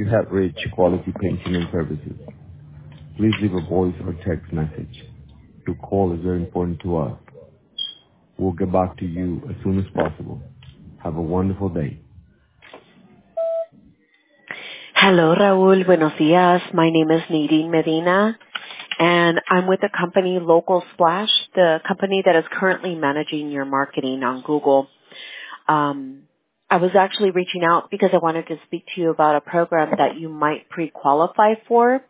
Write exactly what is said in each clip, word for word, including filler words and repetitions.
have reached Quality Painting and Services. Please leave a voice or text message. Your call is very important to us. We'll get back to you as soon as possible. Have a wonderful day. Hello, Raul. Buenos días. My name is Nadine Medina, and I'm with the company Local Splash, the company that is currently managing your marketing on Google. Um, I was actually reaching out because I wanted to speak to you about a program that you might pre-qualify for.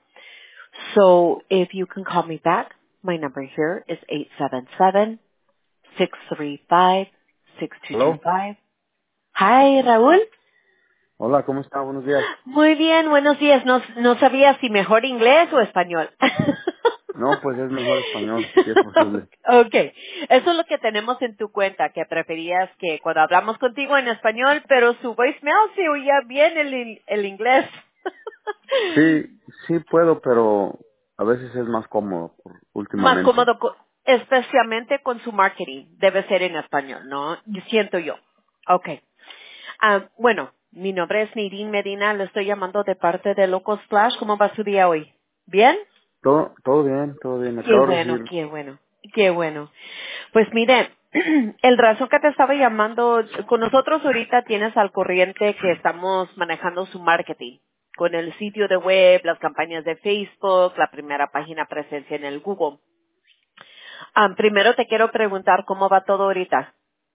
So if you can call me back, my number here is eight seven seven, six three five, six two two Hello. five. Hi, Raúl. Hola, ¿cómo está? Buenos días. Muy bien, buenos días. No, no sabía si mejor inglés o español. No, pues es mejor español, si es posible. Okay, eso es lo que tenemos en tu cuenta, que preferías que cuando hablamos contigo en español, pero su voicemail se oía bien el, in- el inglés. Sí, sí puedo, pero a veces es más cómodo por- Más últimamente. cómodo, co- especialmente con su marketing, debe ser en español, ¿no? Siento yo. Okay. Ah, bueno, mi nombre es Nadine Medina, le estoy llamando de parte de Local Splash. ¿Cómo va su día hoy? ¿Bien? Todo, todo bien, todo bien. Qué Acabo de bueno, recibir. qué bueno, qué bueno. Pues mire, el razón que te estaba llamando, con nosotros ahorita tienes al corriente que estamos manejando su marketing, con el sitio de web, las campañas de Facebook, la primera página presencia en el Google. Ah, primero te quiero preguntar cómo va todo ahorita.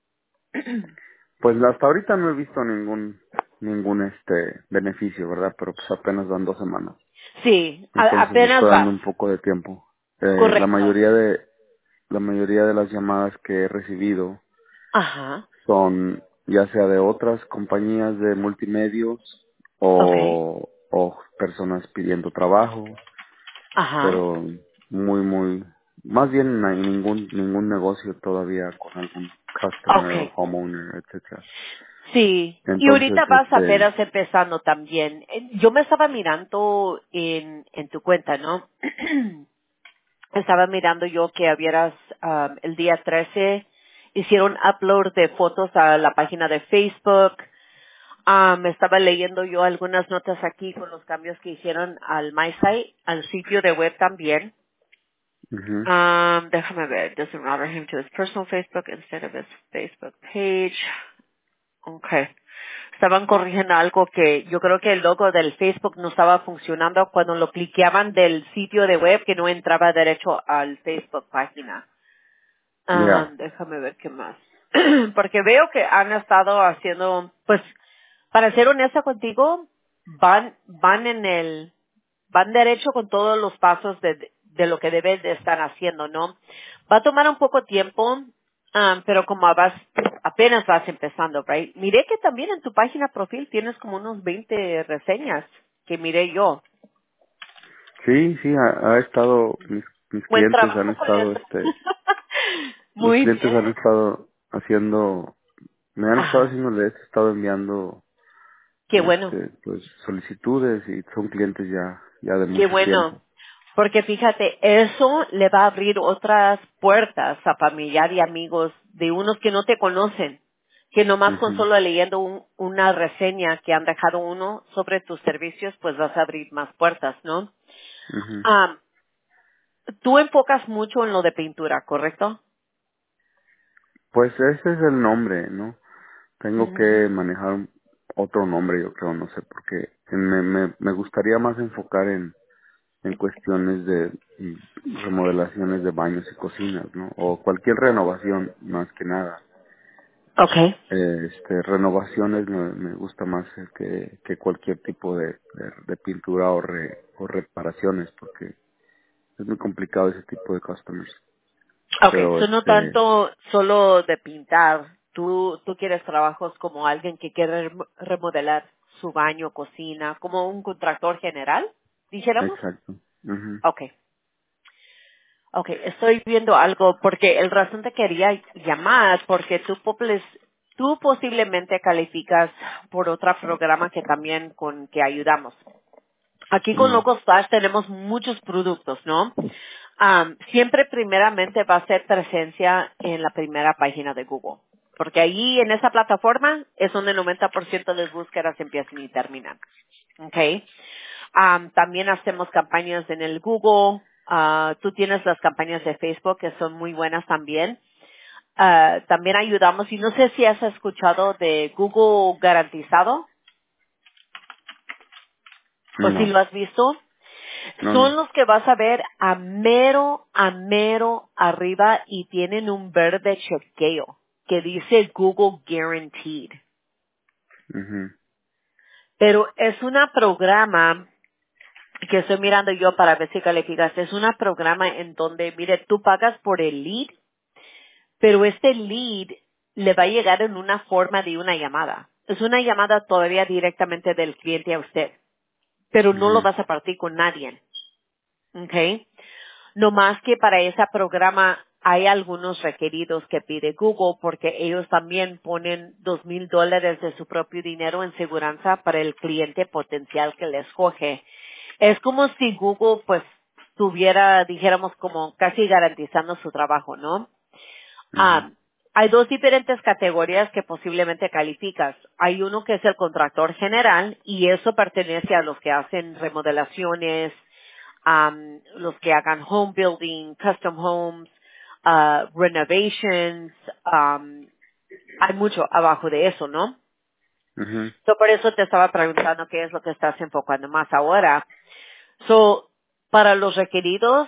Pues hasta ahorita no he visto ningún ningún este beneficio, ¿verdad? Pero pues apenas van dos semanas. Sí, a- Entonces le apenas estoy dando vas. un poco de tiempo. Eh, la Correcto. mayoría de la mayoría de las llamadas que he recibido Ajá. son ya sea de otras compañías de multimedios Okay. o, o personas pidiendo trabajo, Ajá. pero muy, muy, más bien no hay ningún, ningún negocio todavía con algún customer o Okay. homeowner, etcétera. Sí, y Entonces, ahorita vas este, apenas empezando también. Eh, Yo me estaba mirando en, en tu cuenta, ¿no? Estaba mirando yo que habieras um, el día trece hicieron upload de fotos a la página de Facebook. Um, estaba leyendo yo algunas notas aquí con los cambios que hicieron al MySite, al sitio de web también. ujú. Um, déjame ver. Doesn't router him to his personal Facebook instead of his Facebook page. Okay. Estaban corrigiendo algo que yo creo que el logo del Facebook no estaba funcionando cuando lo cliqueaban del sitio de web que no entraba derecho al Facebook página. Ah, Ya, déjame ver qué más. Porque veo que han estado haciendo, pues, para ser honesta contigo, van, van en el, van derecho con todos los pasos de, de lo que debes de estar haciendo, ¿no? Va a tomar un poco tiempo, ah, pero como vas, apenas vas empezando, right? Miré que también en tu página profil tienes como unos veinte reseñas que miré yo. sí, sí, ha, ha estado, mis, mis Buen clientes han trabajo con estado, eso. este, mis Muy clientes han bien. estado haciendo, me han estado Ajá. haciendo, les he estado enviando Qué bueno. este pues solicitudes y son clientes ya ya de Qué mucho bueno. tiempo. Porque fíjate, eso le va a abrir otras puertas a familiar y amigos de unos que no te conocen, que nomás con Ujú, solo leyendo un- una reseña que han dejado uno sobre tus servicios, pues vas a abrir más puertas, ¿no? ujú. Ah, tú enfocas mucho en lo de pintura, ¿correcto? Pues ese es el nombre, ¿no? Tengo que Mm, manejar otro nombre, yo creo, no sé, porque me, me, me gustaría más enfocar en, en cuestiones de mm, remodelaciones de baños y cocinas, ¿no? O cualquier renovación, más que nada. okay, Eh, Este, renovaciones me, me gusta más eh, que, que cualquier tipo de, de, de pintura o, re, o reparaciones, porque es muy complicado ese tipo de customers. okay. Pero So no este, tanto solo de pintar. Tú, tú quieres trabajos como alguien que quiere rem- remodelar su baño, cocina, como un contractor general, dijéramos. exacto. Ujú. Okay. Okay, estoy viendo algo porque el razón te quería llamar porque tú, poples- tú posiblemente calificas por otro programa que también con que ayudamos. Aquí con Mm, Local Splash tenemos muchos productos, ¿no? Am, siempre primeramente va a ser presencia en la primera página de Google. porque ahí en esa plataforma es donde el noventa por ciento de las búsquedas empiezan y terminan. Okay. Um, también hacemos campañas en el Google. Uh, tú tienes las campañas de Facebook que son muy buenas también. Uh, también ayudamos, y no sé si has escuchado de Google Garantizado o si No, lo has visto. no, Son no. los que vas a ver a mero, a mero arriba y tienen un verde chequeo que dice Google Guaranteed. Mhm, Pero es una programa que estoy mirando yo para ver si calificas. Es una programa en donde, mire, tú pagas por el lead, pero este lead le va a llegar en una forma de una llamada. Es una llamada todavía directamente del cliente a usted, pero no lo mhm, vas a partir con nadie. ¿Ok? No más que para ese programa hay algunos requeridos que pide Google porque ellos también ponen dos mil dólares de su propio dinero en seguranza para el cliente potencial que les coge. Es como si Google pues tuviera, dijéramos, como casi garantizando su trabajo, ¿no? mhm, Ah, hay dos diferentes categorías que posiblemente calificas. Hay uno que es el contractor general y eso pertenece a los que hacen remodelaciones, um, los que hagan home building, custom homes, uh, renovations, um, hay mucho abajo de eso, ¿no? mhm. So, por eso te estaba preguntando qué es lo que estás enfocando más ahora. So, para los requeridos,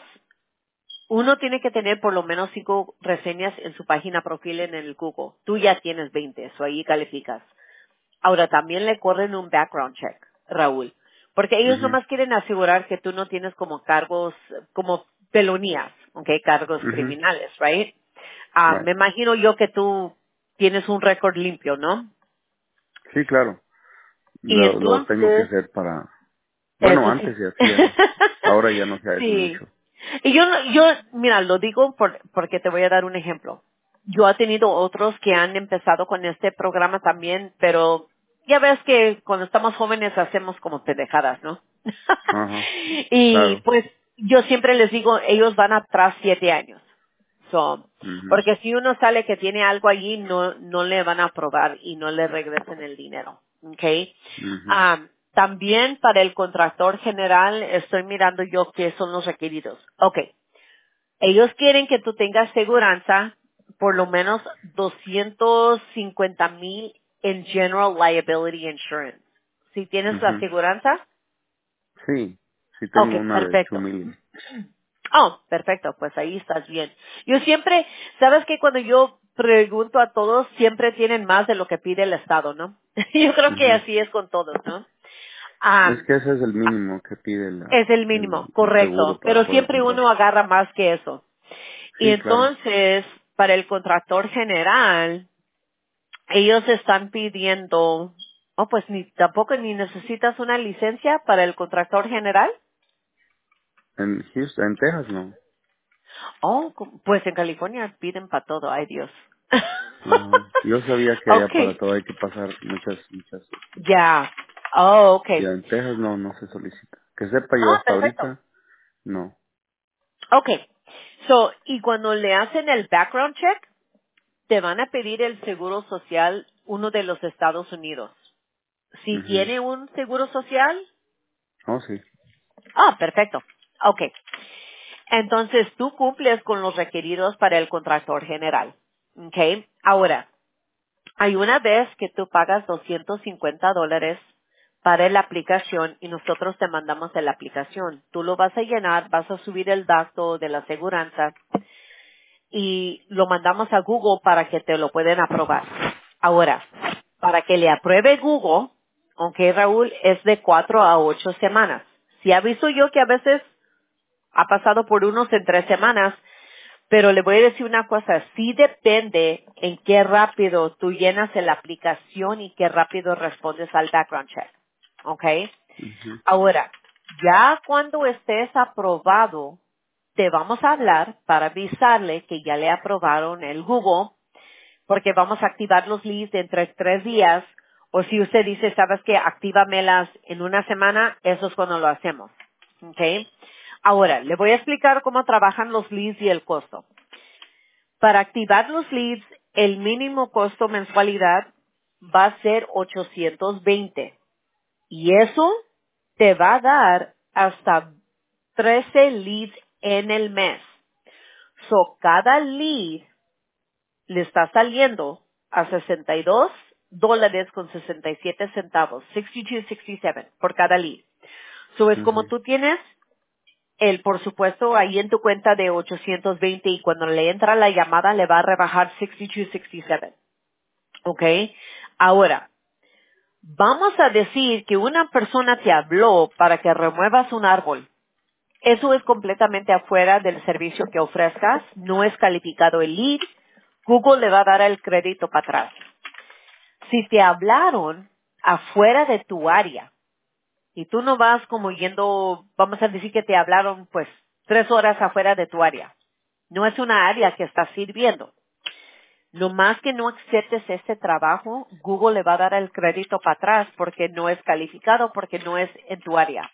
uno tiene que tener por lo menos cinco reseñas en su página profile en el Google. Tú ya tienes veinte, so ahí calificas. Ahora, también le corren un background check, Raúl, porque ellos Mhm, nomás quieren asegurar que tú no tienes como cargos, como felonías, ¿ok? Cargos mhm. criminales, right? Ah, Right. me imagino yo que tú tienes un récord limpio, ¿no? Sí, claro. Y Lo, lo tengo que entonces, hacer para... Bueno, eso sí. antes se hacía. Ahora ya no se hace Sí. mucho. Y yo, no- yo, mira, lo digo por, porque te voy a dar un ejemplo. Yo he tenido otros que han empezado con este programa también, pero ya ves que cuando estamos jóvenes hacemos como pendejadas, ¿no? Ajá, Y claro. pues yo siempre les digo, ellos van atrás siete años. So, Mhm, porque si uno sale que tiene algo allí, no, no le van a aprobar y no le regresen el dinero. ¿Okay? mhm, Am, también para el contractor general estoy mirando yo qué son los requeridos. Okay. Ellos quieren que tú tengas seguranza por lo menos doscientos cincuenta mil en General Liability Insurance. ¿Si tienes la mhm. aseguranza? Sí, sí tengo Okay, una de two perfecto. million. Oh, perfecto, pues ahí estás bien. Yo siempre, sabes que cuando yo pregunto a todos, siempre tienen más de lo que pide el Estado, ¿no? Yo creo que Mhm. así es con todos, ¿no? Es Am, que ese es el mínimo que pide la, es el el, mínimo, el seguro correcto, para pero poder siempre comprar. uno agarra más que eso. Y Sí, claro. entonces, para el contractor general, ellos están pidiendo, oh, pues ni tampoco ni necesitas una licencia para el contractor general. En Houston, en Texas no. Oh, cu- pues en California piden para todo, ay Dios. Ajá. Yo sabía que allá para Okay, todo hay que pasar muchas, muchas, este, ya. Oh, ya okay. en Texas no, no se solicita. Que sepa yo Ah, hasta perfecto. ahorita, no. Okay. So, y cuando le hacen el background check, te van a pedir el seguro social uno de los Estados Unidos. Si Mhm. tiene un seguro social, Oh, sí. ah, perfecto. Okay. Entonces tú cumples con los requeridos para el contractor general. Okay. Ahora, hay una vez que tú pagas doscientos cincuenta dólares para la aplicación y nosotros te mandamos la aplicación. Tú lo vas a llenar, vas a subir el dato de la aseguranza y lo mandamos a Google para que te lo puedan aprobar. Ahora, para que le apruebe Google, aunque Raúl, es de cuatro a ocho semanas. Si aviso yo que a veces ha pasado por unos en tres semanas, pero le voy a decir una cosa, sí depende en qué rápido tú llenas la aplicación y qué rápido respondes al background check. ¿Ok? Mhm. Ahora, ya cuando estés aprobado, te vamos a hablar para avisarle que ya le aprobaron el Google, porque vamos a activar los leads entre tres días, o si usted dice, sabes que actívamelas en una semana, eso es cuando lo hacemos. ¿Ok? Ahora, le voy a explicar cómo trabajan los leads y el costo. Para activar los leads, el mínimo costo mensualidad va a ser ochocientos veinte. Y eso te va a dar hasta trece leads en el mes. So, cada lead le está saliendo a sesenta y dos dólares con sesenta y siete centavos, sesenta y dos sesenta y siete por cada lead. So, es como Mhm. tú tienes el, por supuesto, ahí en tu cuenta de ochocientos veinte y cuando le entra la llamada le va a rebajar sesenta y dos sesenta y siete. ¿Ok? Ahora, vamos a decir que una persona te habló para que remuevas un árbol. Eso es completamente afuera del servicio que ofrezcas, no es calificado el lead, Google le va a dar el crédito para atrás. Si te hablaron afuera de tu área y tú no vas como yendo, vamos a decir que te hablaron pues tres horas afuera de tu área, no es una área que estás sirviendo. No más que no aceptes este trabajo, Google le va a dar el crédito para atrás porque no es calificado, porque no es en tu área.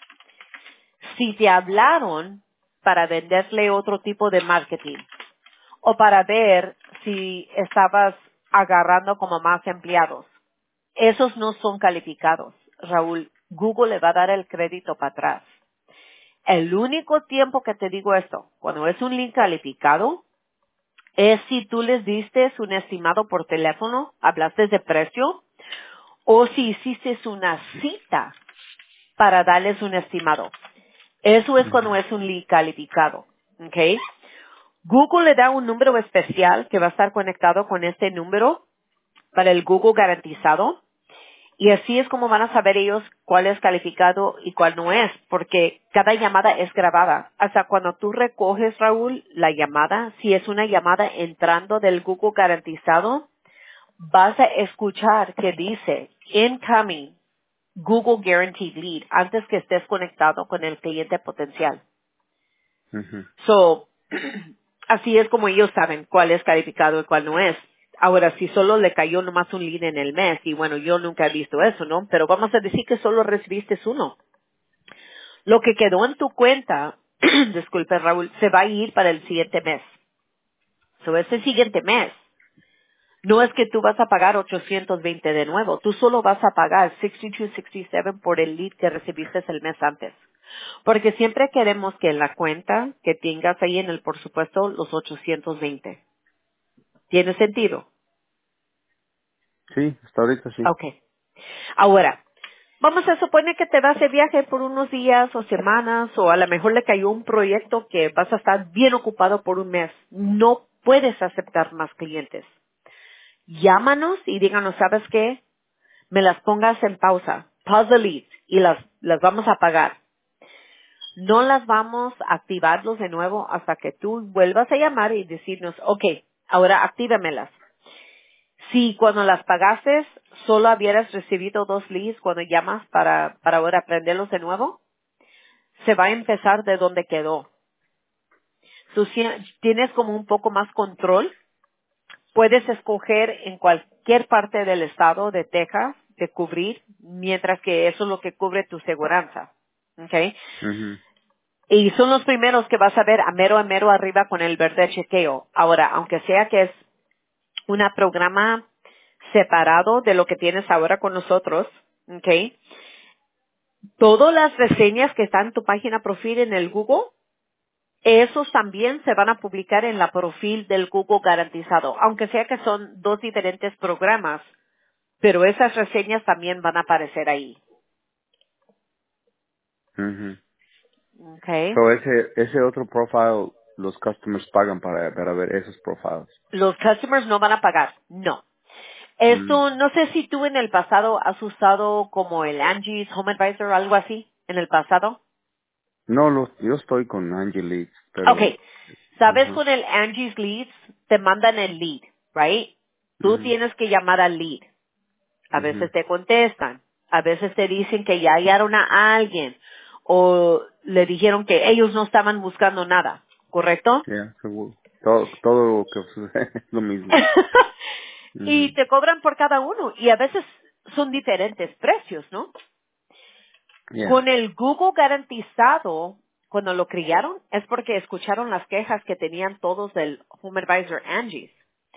Si te hablaron para venderle otro tipo de marketing o para ver si estabas agarrando como más empleados, esos no son calificados. Raúl, Google le va a dar el crédito para atrás. El único tiempo que te digo esto, cuando es un link calificado, es si tú les diste un estimado por teléfono, hablaste de precio, o si hiciste una cita para darles un estimado. Eso es cuando Mhm. es un lead calificado. ¿Ok? Google le da un número especial que va a estar conectado con este número para el Google garantizado. Y así es como van a saber ellos cuál es calificado y cuál no es, porque cada llamada es grabada. Hasta cuando tú recoges, Raúl, la llamada, si es una llamada entrando del Google garantizado, vas a escuchar que dice incoming Google Guaranteed Lead antes que estés conectado con el cliente potencial. Mhm. So, así es como ellos saben cuál es calificado y cuál no es. Ahora, si solo le cayó nomás un lead en el mes, y bueno, yo nunca he visto eso, ¿no? Pero vamos a decir que solo recibiste uno. Lo que quedó en tu cuenta, disculpe Raúl, se va a ir para el siguiente mes. So, ese siguiente mes, no es que tú vas a pagar ochocientos veinte de nuevo, tú solo vas a pagar sesenta y dos sesenta y siete por el lead que recibiste el mes antes. Porque siempre queremos que en la cuenta que tengas ahí en el, por supuesto, los ochocientos veinte. ¿Tiene sentido? Sí, hasta ahorita sí. Ok. Ahora, vamos a suponer que te vas de viaje por unos días o semanas o a lo mejor le cayó un proyecto que vas a estar bien ocupado por un mes. No puedes aceptar más clientes. Llámanos y díganos, ¿sabes qué? Me las pongas en pausa. Pause the leads y las, las vamos a pagar. No las vamos a activarlos de nuevo hasta que tú vuelvas a llamar y decirnos, ok, ahora actívamelas. Si cuando las pagaste solo hubieras recibido dos leads cuando llamas para, para ahora prenderlos de nuevo, se va a empezar de donde quedó. Tú si- tienes como un poco más control. Puedes escoger en cualquier parte del estado de Texas de cubrir, mientras que eso es lo que cubre tu seguranza. ¿Ok? Mhm. Y son los primeros que vas a ver a mero a mero arriba con el verde chequeo. Ahora, aunque sea que es un programa separado de lo que tienes ahora con nosotros, ¿ok? Todas las reseñas que están en tu página profil en el Google, esos también se van a publicar en la profil del Google garantizado, aunque sea que son dos diferentes programas, pero esas reseñas también van a aparecer ahí. Mhm. ¿Ok? So ese, ese otro profile, los customers pagan para, para ver esos profiles. Los customers no van a pagar, no. Mm. Esto, no sé si tú en el pasado has usado como el Angie's Home Advisor o algo así en el pasado. No, los, yo estoy con Angie Leeds, pero... Okay. Sabes, Ajá. con el Angie's Leads te mandan el lead, right? Tú Mhm. tienes que llamar al lead. A Mhm. veces te contestan, a veces te dicen que ya hallaron a alguien o le dijeron que ellos no estaban buscando nada, ¿correcto? Ya, seguro. Todo, todo lo que sucede es lo mismo. Y Mhm. te cobran por cada uno y a veces son diferentes precios, ¿no? Yeah. Con el Google garantizado, cuando lo criaron, es porque escucharon las quejas que tenían todos del Home Advisor Angie's.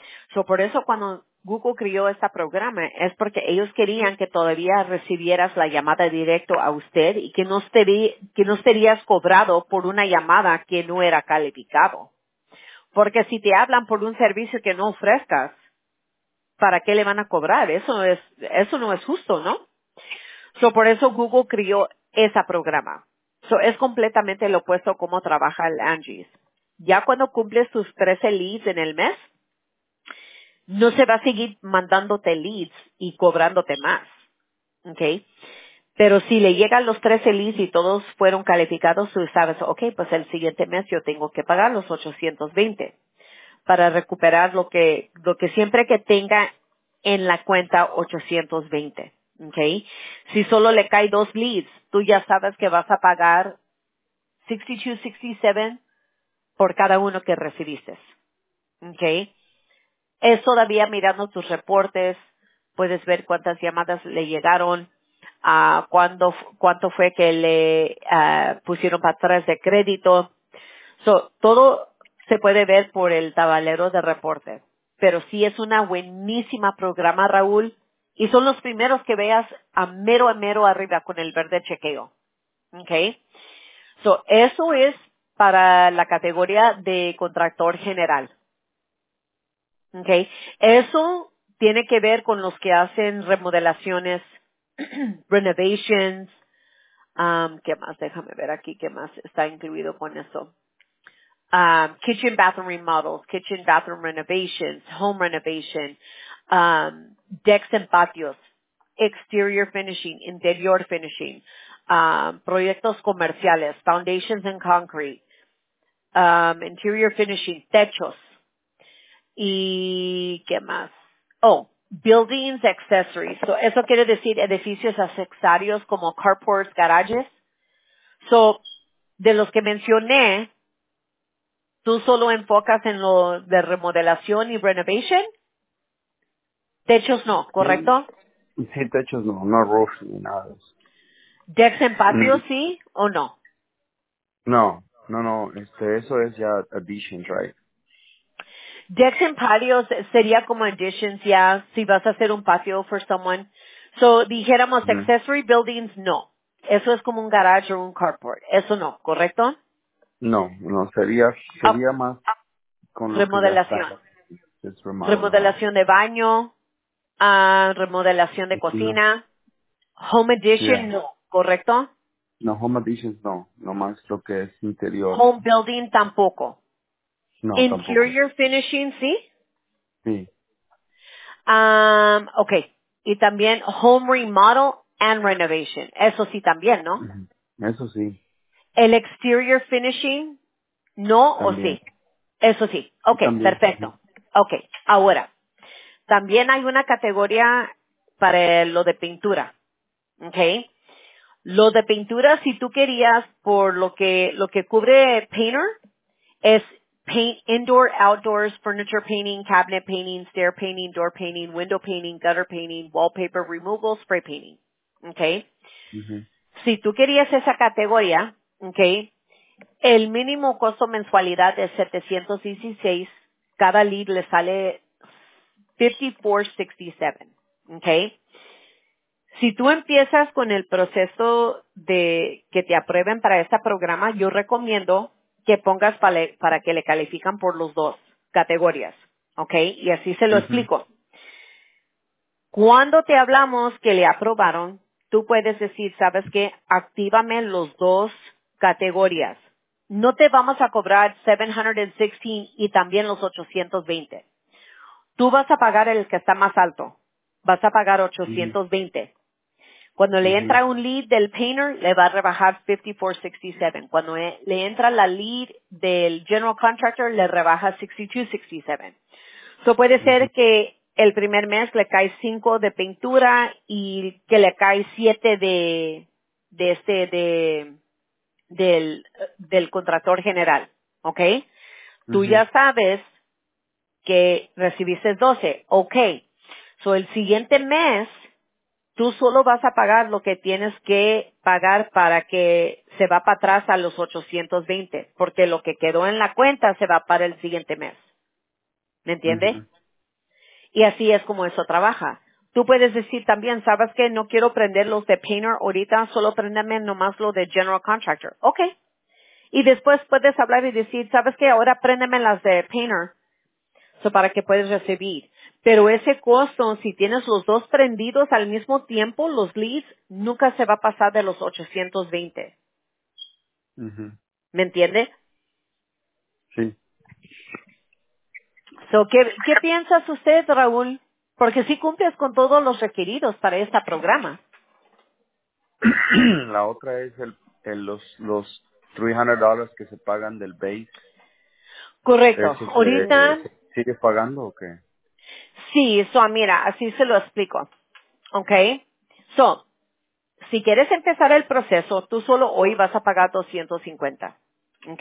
So, por eso cuando Google creó este programa es porque ellos querían que todavía recibieras la llamada directo a usted y que no, estarí- que no estarías cobrado por una llamada que no era calificado. Porque si te hablan por un servicio que no ofrezcas, ¿para qué le van a cobrar? Eso es, eso no es justo, ¿no? So, por eso Google creó ese programa. So, es completamente lo opuesto a cómo trabaja el Angie's. Ya cuando cumples tus trece leads en el mes, no se va a seguir mandándote leads y cobrándote más. ¿Ok? Pero si le llegan los trece leads y todos fueron calificados, tú sabes, ok, pues el siguiente mes yo tengo que pagar los ochocientos veinte para recuperar lo que, lo que siempre que tenga en la cuenta ochocientos veinte. ¿Ok? Si solo le cae dos leads, tú ya sabes que vas a pagar sesenta y dos, sesenta y siete por cada uno que recibiste. ¿Ok? Es todavía mirando tus reportes, puedes ver cuántas llamadas le llegaron, ah, cuándo, cuánto fue que le ah, pusieron para atrás de crédito. So, todo se puede ver por el tablero de reporte. Pero sí es una buenísima programa, Raúl, y son los primeros que veas a mero a mero arriba con el verde chequeo. ¿Ok? So, eso es para la categoría de contractor general. Okay. Eso tiene que ver con los que hacen remodelaciones, renovations, um, ¿qué más? Déjame ver aquí qué más está incluido con eso. Um, kitchen bathroom remodels, kitchen bathroom renovations, home renovation, um, decks and patios, exterior finishing, interior finishing, um, proyectos comerciales, foundations and concrete, um, interior finishing, techos. ¿Y qué más? Oh, buildings accessories. So, eso quiere decir edificios accesorios como carports, garages. So, de los que mencioné, ¿tú solo enfocas en lo de remodelación y renovation? Techos no, Sí, ¿correcto? sí, techos no, no roofs ni nada de eso. Decks en patios Mm, sí o no? No, no, no, este, eso es ya additions, right? Decks en patios sería como additions ya si vas a hacer un patio for someone. So, dijéramos Ujú. accessory buildings, no. Eso es como un garage o un carport. Eso no, ¿correcto? No, no, sería, Ah, sería más con lo que ya remodelación. está. Es remodeling. Remodelación de baño, ah, remodelación de No, cocina. Home addition, yeah. no, ¿correcto? No, home additions no, nomás lo que es interior. Home building tampoco. No, tampoco. Interior finishing, sí. Sí. Um, ok. Y también home remodel and renovation. Eso sí también, ¿no? Ujú. Eso sí, El exterior finishing, no o también. sí. Eso sí. Ok, También. Ujú. perfecto. Ok, ahora, también hay una categoría para lo de pintura. Ok. Lo de pintura, si tú querías, por lo que, lo que cubre Painter, es paint, indoor, outdoors, furniture painting, cabinet painting, stair painting, door painting, window painting, gutter painting, wallpaper removal, spray painting. Okay. Ujú. Si tú querías esa categoría, okay, el mínimo costo mensualidad es setecientos dieciséis. Cada lead le sale cincuenta y cuatro sesenta y siete. Okay. Si tú empiezas con el proceso de que te aprueben para este programa, yo recomiendo que pongas para, para que le califican por los dos categorías, ¿ok? Y así se lo Ujú. explico. Cuando te hablamos que le aprobaron, tú puedes decir, ¿sabes qué? Actívame los dos categorías. No te vamos a cobrar setecientos dieciséis y también los ochocientos veinte. Tú vas a pagar el que está más alto. Vas a pagar Ujú. ochocientos veinte. Cuando le Ujú. entra un lead del painter, le va a rebajar cincuenta y cuatro sesenta y siete. Cuando e- le entra la lead del general contractor, le rebaja sesenta y dos sesenta y siete. So puede Ujú. ser que el primer mes le cae cinco de pintura y que le cae siete de, de este, de, del, del contractor general. ¿Ok? Tú Ujú. ya sabes que recibiste doce. Ok. So el siguiente mes, tú solo vas a pagar lo que tienes que pagar para que se va para atrás a los ochocientos veinte, porque lo que quedó en la cuenta se va para el siguiente mes. ¿Me entiende? Ujú. Y así es como eso trabaja. Tú puedes decir también, ¿sabes qué? No quiero prender los de Painter ahorita, solo préndeme nomás lo de General Contractor. Ok. Y después puedes hablar y decir, ¿sabes qué? Ahora préndeme las de Painter, so para que puedas recibir. Pero ese costo, si tienes los dos prendidos al mismo tiempo, los leads, nunca se va a pasar de los ochocientos veinte. Ujú. ¿Me entiende? Sí. So, ¿qué, ¿Qué piensas usted, Raúl? Porque si cumples con todos los requeridos para este programa. La otra es el, el los los trescientos dólares que se pagan del base. Correcto. ¿Ese Ahorita, se, se sigue pagando o qué? sí, so, mira, así se lo explico. ¿Ok? So, si quieres empezar el proceso, tú solo hoy vas a pagar doscientos cincuenta. ¿Ok?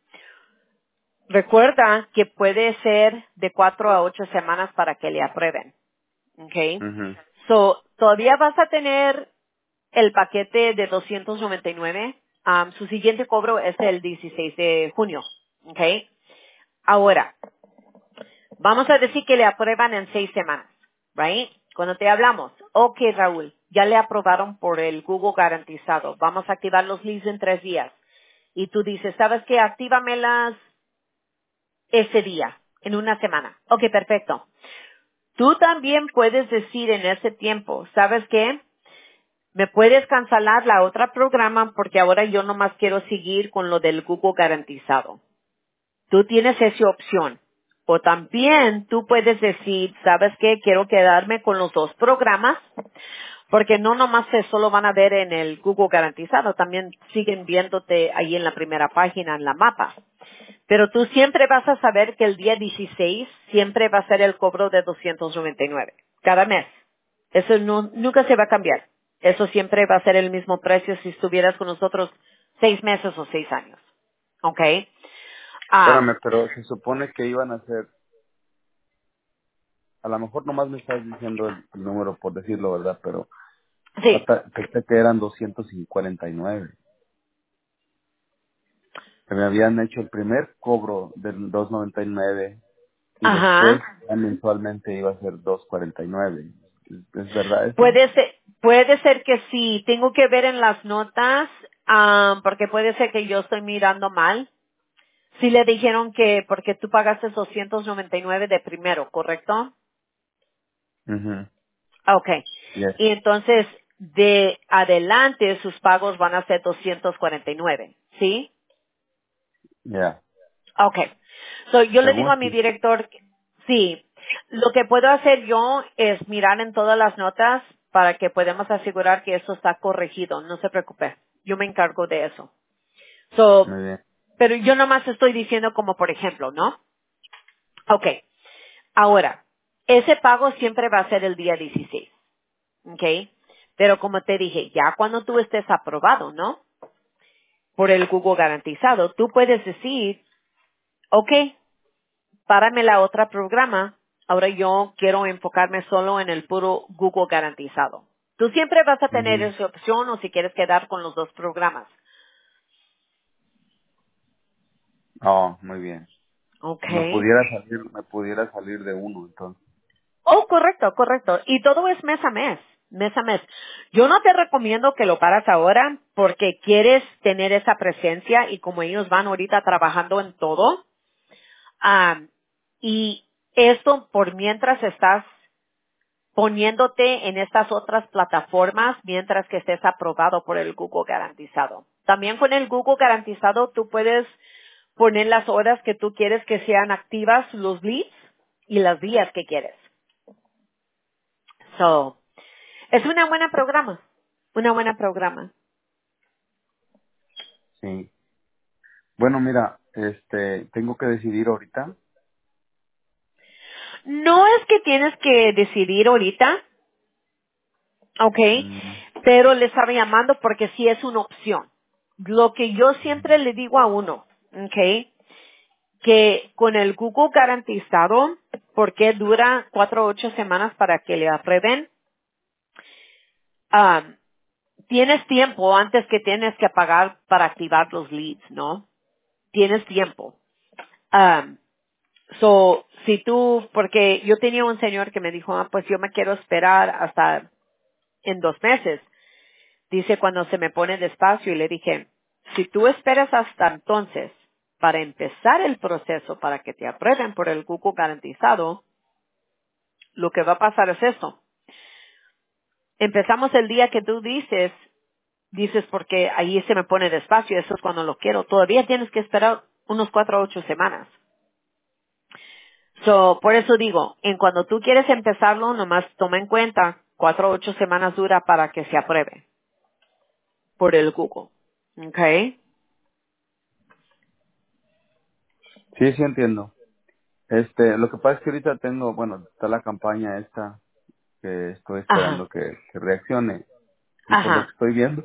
Recuerda que puede ser de cuatro a ocho semanas para que le aprueben. ¿Ok? Mhm. So, todavía vas a tener el paquete de doscientos noventa y nueve. Um, su siguiente cobro es el dieciséis de junio. ¿Ok? Ahora, vamos a decir que le aprueban en seis semanas, right? Cuando te hablamos, ok, Raúl, ya le aprobaron por el Google garantizado. Vamos a activar los leads en tres días. Y tú dices, ¿sabes qué? Actívamelas ese día, en una semana. Ok, perfecto. Tú también puedes decir en ese tiempo, ¿sabes qué? Me puedes cancelar la otra programa porque ahora yo nomás quiero seguir con lo del Google garantizado. Tú tienes esa opción. O también tú puedes decir, ¿sabes qué? Quiero quedarme con los dos programas porque no nomás se solo van a ver en el Google garantizado, también siguen viéndote ahí en la primera página, en la mapa. Pero tú siempre vas a saber que el día dieciséis siempre va a ser el cobro de doscientos noventa y nueve cada mes. Eso no, nunca se va a cambiar. Eso siempre va a ser el mismo precio si estuvieras con nosotros seis meses o seis años. ¿Ok? Ah, Espérame, pero se supone que iban a ser, a lo mejor nomás me estás diciendo el, el número por decirlo, ¿verdad? Pero yo sí. ta- pensé que eran doscientos cuarenta y nueve. Que me habían hecho el primer cobro del doscientos noventa y nueve y después Ajá. ya mensualmente iba a ser doscientos cuarenta y nueve. ¿Es, es verdad eso? Puede ser, puede ser que sí. Tengo que ver en las notas, ah, porque puede ser que yo estoy mirando mal. Sí le dijeron que porque tú pagaste doscientos noventa y nueve de primero, ¿correcto? Mhm. Ah, ok. Yes. Y entonces, de adelante, sus pagos van a ser doscientos cuarenta y nueve, ¿sí? Ya. Ok. So, yo le digo Según a mi sí. director, sí, lo que puedo hacer yo es mirar en todas las notas para que podamos asegurar que eso está corregido. No se preocupe. Yo me encargo de eso. So, Muy bien. pero yo nomás estoy diciendo como por ejemplo, ¿no? Ok. Ahora, ese pago siempre va a ser el día dieciséis. ¿Ok? Pero como te dije, ya cuando tú estés aprobado, ¿no? Por el Google garantizado, tú puedes decir, ok, párame la otra programa, ahora yo quiero enfocarme solo en el puro Google garantizado. Tú siempre vas a tener Ujú. esa opción o si quieres quedar con los dos programas. Oh, muy bien. Ok. Me pudiera salir, me pudiera salir de uno, entonces. Oh, correcto, correcto. Y todo es mes a mes, mes a mes. Yo no te recomiendo que lo paras ahora porque quieres tener esa presencia y como ellos van ahorita trabajando en todo, ah, y esto por mientras estás poniéndote en estas otras plataformas mientras que estés aprobado por el Google garantizado. También con el Google garantizado tú puedes poner las horas que tú quieres que sean activas, los leads y las días que quieres. So, es una buena programa, una buena programa. Sí. Bueno, mira, este, tengo que decidir ahorita. No es que tienes que decidir ahorita, ¿ok? Mm, Pero le estaba llamando porque sí es una opción. Lo que yo siempre le digo a uno, ¿ok? Que con el Google garantizado, porque dura cuatro o ocho semanas para que le aprueben, ah, tienes tiempo antes que tienes que pagar para activar los leads, ¿no? Tienes tiempo. Ah, So, si tú, porque yo tenía un señor que me dijo, ah, pues yo me quiero esperar hasta en dos meses. Dice cuando se me pone despacio y le dije, si tú esperas hasta entonces para empezar el proceso para que te aprueben por el Google garantizado, lo que va a pasar es esto. Empezamos el día que tú dices, dices porque ahí se me pone despacio, eso es cuando lo quiero. Todavía tienes que esperar unos cuatro o ocho semanas. So, por eso digo, en cuando tú quieres empezarlo, nomás toma en cuenta cuatro o ocho semanas dura para que se apruebe por el Google. ¿Ok? Sí, sí entiendo. Este, lo que pasa es que ahorita tengo, bueno, está la campaña esta que estoy esperando Ajá, que, que reaccione. Y por lo que ajá. estoy viendo,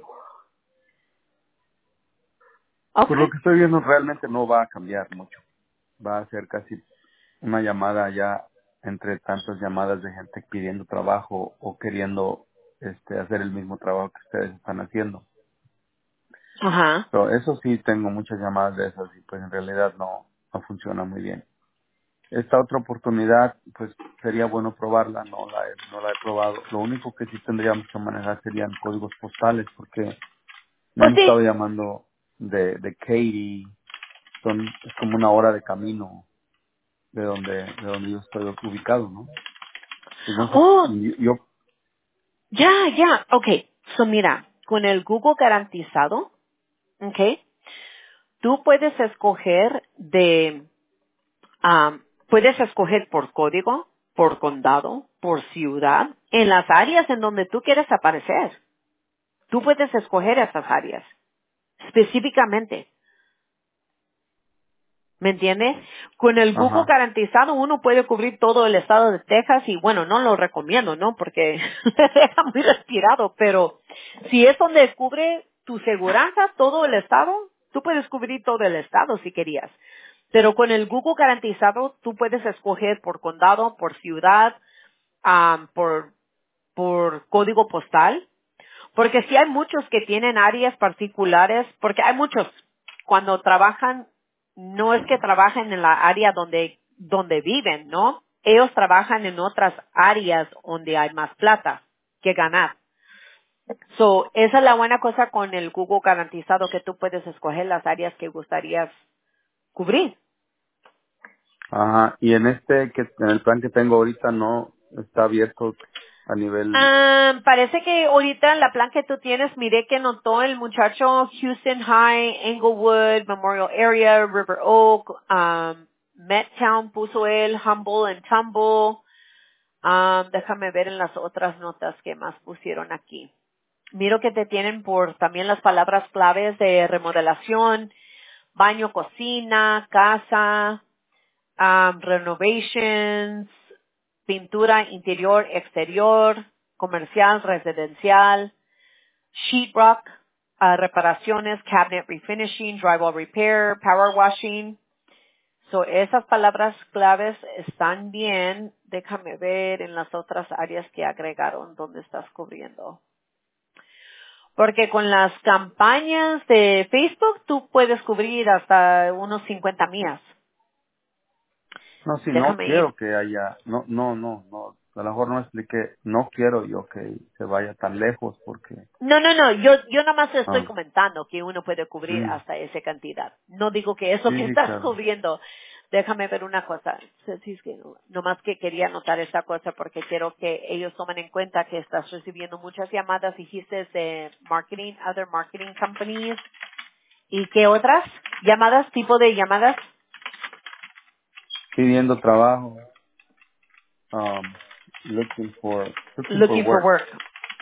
por lo Okay. que estoy viendo realmente no va a cambiar mucho. Va a ser casi una llamada ya entre tantas llamadas de gente pidiendo trabajo o queriendo este hacer el mismo trabajo que ustedes están haciendo. Ajá. Pero eso sí tengo muchas llamadas de esas y pues en realidad no, no funciona muy bien. Esta otra oportunidad pues sería bueno probarla, no la he, no la he probado. Lo único que sí tendríamos que manejar serían códigos postales porque me Oh, han estado sí. llamando de, de Katy, son, es como una hora de camino de donde, de donde yo estoy ubicado, ¿no? Pues no sé, Oh, y yo, ya, ya. Okay. So, mira, con el Google garantizado, okay, tú puedes escoger de, um, puedes escoger por código, por condado, por ciudad, en las áreas en donde tú quieres aparecer. Tú puedes escoger esas áreas, específicamente. ¿Me entiendes? Con el Google ajá, garantizado uno puede cubrir todo el estado de Texas y bueno, no lo recomiendo, ¿no? Porque le deja muy respirado, pero si es donde cubre tu seguranza, todo el estado, tú puedes cubrir todo el estado si querías. Pero con el Google garantizado tú puedes escoger por condado, por ciudad, ah, por, por código postal. Porque sí hay muchos que tienen áreas particulares, porque hay muchos, cuando trabajan, no es que trabajen en la área donde, donde viven, ¿no? Ellos trabajan en otras áreas donde hay más plata que ganar. So, esa es la buena cosa con el Google garantizado, que tú puedes escoger las áreas que gustarías cubrir. ajá, y en este, que en el plan que tengo ahorita no está abierto a nivel, Ah, parece que ahorita en la plan que tú tienes, miré que notó el muchacho Houston High, Englewood, Memorial Area, River Oak, um, Mettown puso él, Humble and Tumble. Um, déjame ver en las otras notas que más pusieron aquí. Miro que te tienen por también las palabras claves de remodelación, baño, cocina, casa, um, renovations, pintura interior, exterior, comercial, residencial, sheetrock, uh, reparaciones, cabinet refinishing, drywall repair, power washing. So, esas palabras claves están bien. Déjame ver en las otras áreas que agregaron donde estás cubriendo. Porque con las campañas de Facebook tú puedes cubrir hasta unos cincuenta millas. no, si no Déjame ir. quiero que haya, no, no, no, no, a lo mejor no expliqué, no quiero yo que se vaya tan lejos porque, No, no, no, yo, yo nada más estoy ah, comentando que uno puede cubrir mm, hasta esa cantidad. No digo que eso sí, que sí, estás claro, cubriendo. Déjame ver una cosa. Sí, sí, es que no, nomás que quería anotar esta cosa porque quiero que ellos tomen en cuenta que estás recibiendo muchas llamadas, dijiste, de marketing, other marketing companies. ¿Y qué otras llamadas, tipo de llamadas? pidiendo trabajo, um, looking for, looking for Looking for work. work.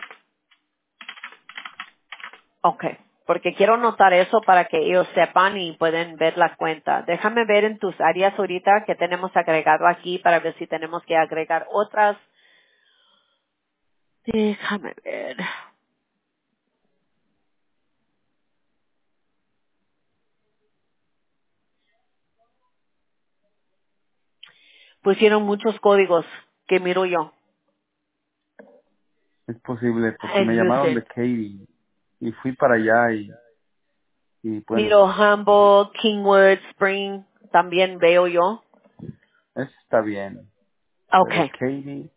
Okay, porque quiero notar eso para que ellos sepan y pueden ver la cuenta. Déjame ver en tus áreas ahorita que tenemos agregado aquí para ver si tenemos que agregar otras. Déjame ver. Pusieron muchos códigos que miro yo Es posible porque en me llamaron de Houston. Katy y fui para allá y, y bueno, Miro Humboldt, Kingwood, Spring, también veo yo. Eso está bien. Pero Okay. Katie,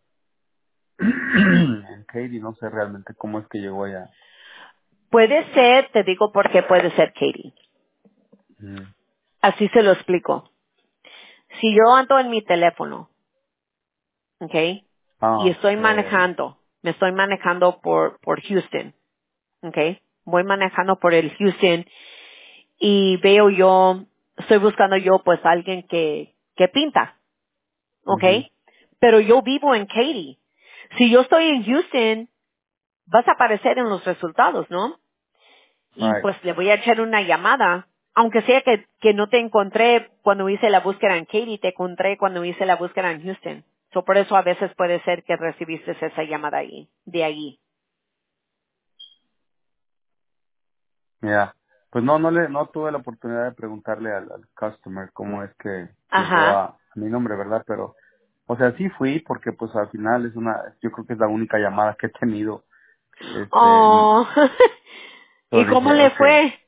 en Katie no sé realmente cómo es que llegó allá. Puede ser, te digo por qué puede ser Katie. Mm. Así se lo explico. Si yo ando en mi teléfono, okay, y Ah, estoy okay. manejando, me estoy manejando por, por Houston, okay, voy manejando por el Houston y veo yo, estoy buscando yo pues alguien que, que pinta, Mhm. okay, pero yo vivo en Katy. Si yo estoy en Houston, vas a aparecer en los resultados, ¿no? Y Right. pues le voy a echar una llamada, aunque sea que, que no te encontré cuando hice la búsqueda en Katy, te encontré cuando hice la búsqueda en Houston. So, por eso a veces puede ser que recibiste esa llamada ahí, de ahí. Ya. Pues no, no le, no tuve la oportunidad de preguntarle al, al customer cómo es que llegó Ajá. a, a mi nombre, ¿verdad? Pero, o sea, sí fui porque pues al final es una, yo creo que es la única llamada que he tenido. Este, Oh. ¿Y yo cómo dije, le okay. fue?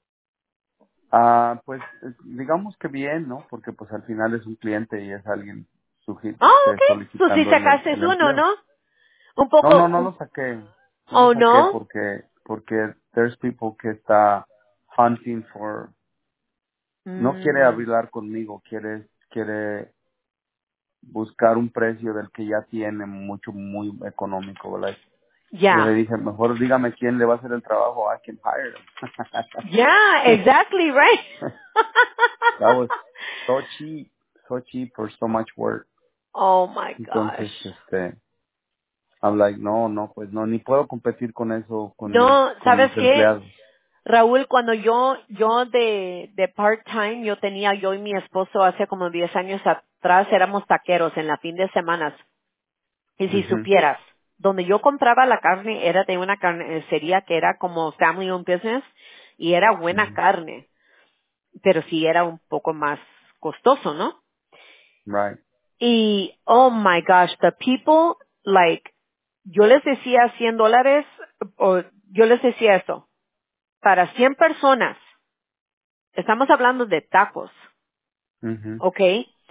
Ah, pues eh, digamos que bien, ¿no? Porque pues al final es un cliente y es alguien sugi- Oh, este, okay. Pues sí solicitando el, sacaste el uno, empleo. ¿no? Un No, no, poco, no lo un- saqué. No lo oh, saqué no. porque, porque there's people que está hunting for, no quiere Mm, hablar conmigo, quiere, quiere buscar un precio del que ya tiene mucho, muy económico, ¿verdad? Yo le ya. dije, mejor dígame quién le va a hacer el trabajo, I can hire Yeah, him. exactly right. That was so cheap, so cheap for so much work. Oh my gosh. Entonces, este, I'm like, no, no, pues no, ni puedo competir con eso, con mis, No, con ¿sabes mis qué? empleados. Raúl, cuando yo, yo de, de part-time, yo tenía, yo y mi esposo hace como diez años atrás, éramos taqueros en la fin de semanas. Y si Mhm, supieras, donde yo compraba la carne era de una carnicería que era como family owned business y era buena mhm, carne, pero sí era un poco más costoso, ¿no? right. Y, oh my gosh, the people, like, yo les decía cien dólares, o yo les decía esto, para cien personas, estamos hablando de tacos, Mhm, ¿ok?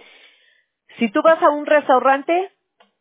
Si tú vas a un restaurante,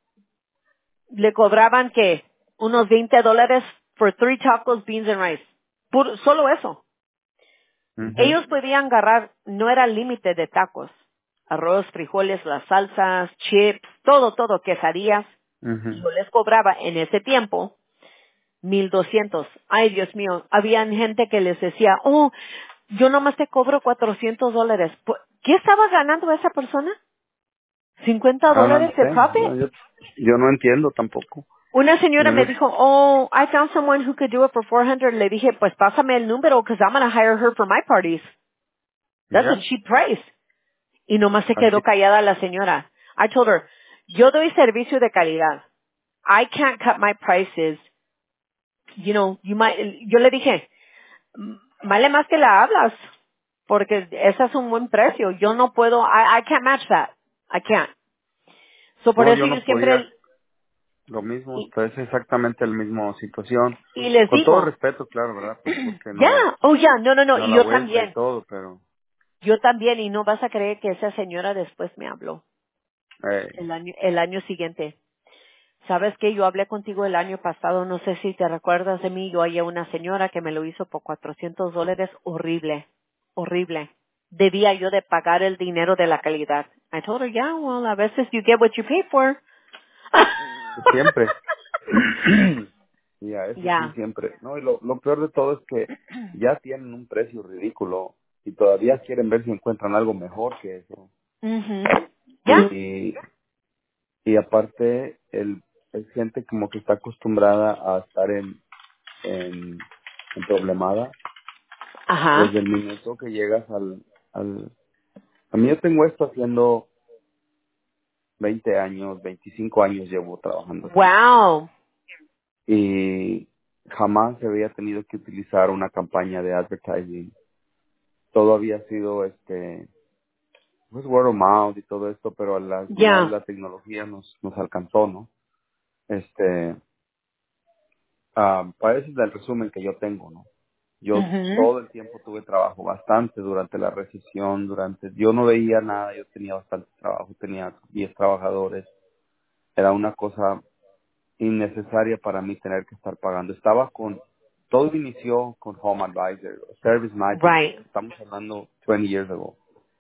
le cobraban que unos veinte dólares for three tacos, beans and rice. Puro- solo eso. mhm, Ellos podían agarrar, no era límite de tacos. Arroz, frijoles, las salsas, chips, todo, todo, quesadillas. Y mhm. yo les cobraba en ese tiempo mil doscientos. Ay, Dios mío, habían gente que les decía, oh, yo nomás te cobro cuatrocientos dólares. Pu- ¿Qué estaba ganando esa persona? ¿cincuenta Ah, no dólares no de sé, profit? no, yo, yo no entiendo tampoco. Una señora Yo me no, dijo, oh, I found someone who could do it for four hundred. Le dije, pues pásame el número because I'm going to hire her for my parties. That's a ya, cheap price. Y nomás se así. quedó callada la señora. I told her, yo doy servicio de calidad. I can't cut my prices. You know, you might, yo le dije, "M- vale más que la hablas. Porque ese es un buen precio. Yo no puedo, I, I can't match that. I can't. So por No, eso yo yo no podía, siempre, lo mismo, y, pues es exactamente la misma situación. y les Con todo digo, respeto, claro, ¿verdad? Pues porque ya, no, oh ya, no, no, no, no y la yo vuelta y también. todo, pero, Yo también, y no vas a creer que esa señora después me habló eh, el año, el año siguiente. ¿Sabes qué? Yo hablé contigo el año pasado, no sé si te recuerdas de mí, yo hallé una señora que me lo hizo por cuatrocientos dólares, horrible, horrible. Debía yo de pagar el dinero de la calidad. I told her, yeah, well, a veces you get what you pay for. siempre. Y a eso sí, Ya. siempre. No, y lo, lo peor de todo es que ya tienen un precio ridículo y todavía quieren ver si encuentran algo mejor que eso. Mhm. Ya. Y, y aparte, el, es gente como que está acostumbrada a estar en, en, en problemada Ajá. desde el minuto que llegas al, al... A mí yo tengo esto haciendo veinte años, veinticinco años llevo trabajando aquí. Wow. Y jamás se había tenido que utilizar una campaña de advertising. Todo había sido este pues word of mouth y todo esto, pero al final Ya. la tecnología nos nos alcanzó, ¿no? Este ah para eso es el resumen que yo tengo, ¿no? Yo Mhm. todo el tiempo tuve trabajo, bastante durante la recesión, durante, yo no veía nada, yo tenía bastante trabajo, tenía diez trabajadores, era una cosa innecesaria para mí tener que estar pagando. Estaba con, todo inició con Home Advisor, Service Magic, Right. estamos hablando veinte years ago.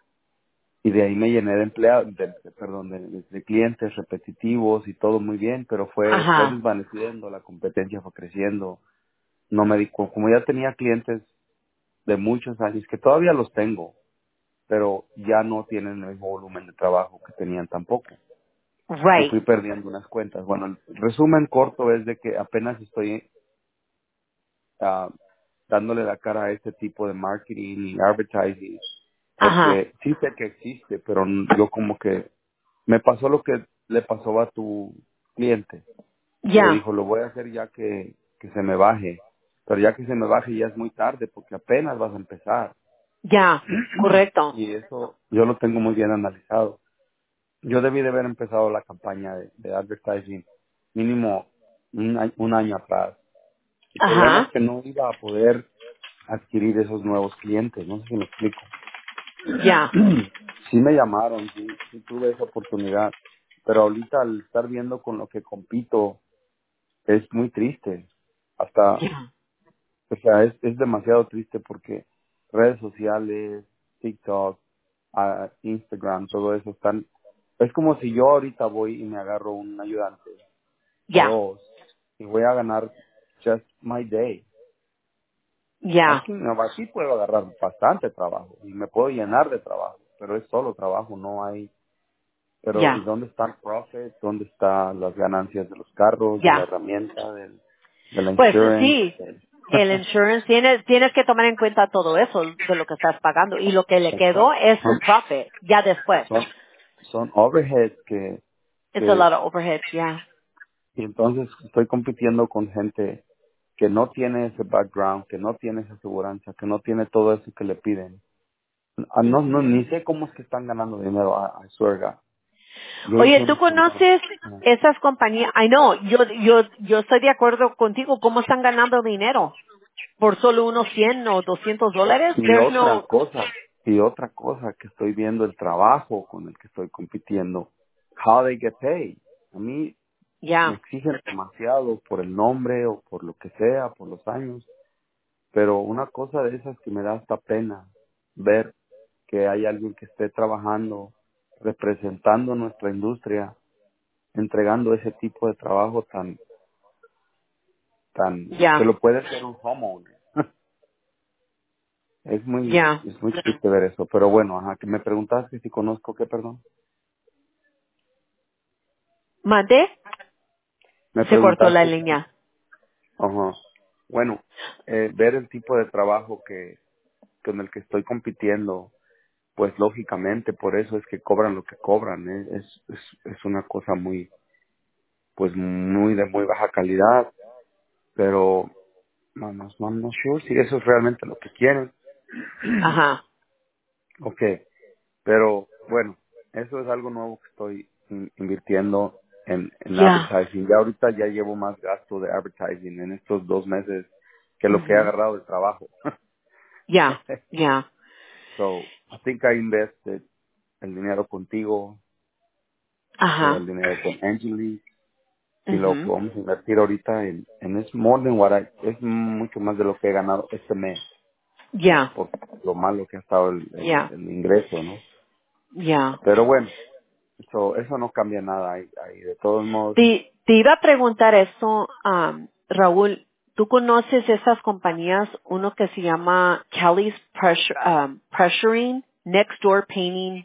Y de ahí me llené de empleados, de, de- perdón, de, de- de clientes repetitivos y todo muy bien, pero fue, fue Ajá. desvaneciendo, la competencia fue creciendo. No me di, cu- como ya tenía clientes de muchos años, que todavía los tengo, pero ya no tienen el mismo volumen de trabajo que tenían tampoco. Y Right. fui perdiendo unas cuentas. Bueno, el resumen corto es de que apenas estoy ah, dándole la cara a este tipo de marketing y advertising, Ajá. porque sí sé que existe, pero n- yo como que me pasó lo que le pasó a tu cliente, que Ya. dijo, lo voy a hacer ya que, que se me baje, pero ya que se me baje ya es muy tarde porque apenas vas a empezar. Ya. Correcto. Y eso yo lo tengo muy bien analizado. Yo debí de haber empezado la campaña de, de advertising mínimo un, a- un año atrás. El problema es Ajá. que no iba a poder adquirir esos nuevos clientes, no sé si me explico. Ya. Sí me llamaron, sí, sí tuve esa oportunidad, pero ahorita al estar viendo con lo que compito es muy triste. Hasta, Ya. o sea, es, es demasiado triste porque redes sociales, TikTok, ah, Instagram, todo eso están, es como si yo ahorita voy y me agarro un ayudante o Ya. dos y voy a ganar just my day. Ya. Aquí, no, aquí puedo agarrar bastante trabajo y me puedo llenar de trabajo, pero es solo trabajo, no hay. Pero ¿y Ya. dónde está el profit? ¿Dónde están las ganancias de los carros, de la Ya. herramienta, del, de la Pues insurance? sí. El insurance tienes tienes que tomar en cuenta todo eso de lo que estás pagando y lo que le quedó Exacto. es Son, el profit ya después. son, son overheads que, It's a que, lot of overhead. Yeah. y entonces estoy compitiendo con gente que no tiene ese background, que no tiene esa aseguranza, que no tiene todo eso que le piden. Ah, No, no, Ujú. ni sé cómo es que están ganando dinero a, a Suerga. Yo Oye, ¿tú diciendo, Señor, conoces esas compañías? Ay, no, yo, yo, yo estoy de acuerdo contigo. ¿Cómo están ganando dinero? ¿Por solo unos cien o doscientos dólares? y There's otra no, cosa, y otra cosa que estoy viendo el trabajo con el que estoy compitiendo, how they get paid. A mí me ya, exigen demasiado por el nombre o por lo que sea, por los años, pero una cosa de esas que me da hasta pena ver que hay alguien que esté trabajando, representando nuestra industria, entregando ese tipo de trabajo tan, tan, que ya, lo puede hacer un homeowner. Es muy, ya. es muy triste ver eso, pero bueno, ajá, que me preguntaste si conozco qué, perdón. ¿Mandé? Me Se cortó la preguntaste que si, línea. ajá, bueno, eh, ver el tipo de trabajo que, con el que estoy compitiendo, pues lógicamente por eso es que cobran lo que cobran, ¿eh? es, es, es una cosa muy, pues muy de muy baja calidad, pero no, no, no, no sure si eso es realmente lo que quieren. Ajá. Ok, pero bueno, eso es algo nuevo que estoy in- invirtiendo en, en Ya. advertising. Ya ahorita ya llevo más gasto de advertising en estos dos meses que lo que he Ujú. agarrado de trabajo. Ya, ya. So, I think I invested el dinero contigo, eh, el Ajá. dinero con Angeli, y lo que Ujú. vamos a invertir ahorita en, en es more than what I- es mucho más de lo que he ganado este mes, Ya, por lo malo que ha estado el, el, ya, el ingreso, ¿no? ya. Pero bueno, so, eso no cambia nada ahí, ahí. De todos modos, Te, te iba a preguntar eso, am, Raúl. ¿Tú conoces esas compañías? Uno que se llama Kelly's Pressure, um, Pressuring, Next Door Painting,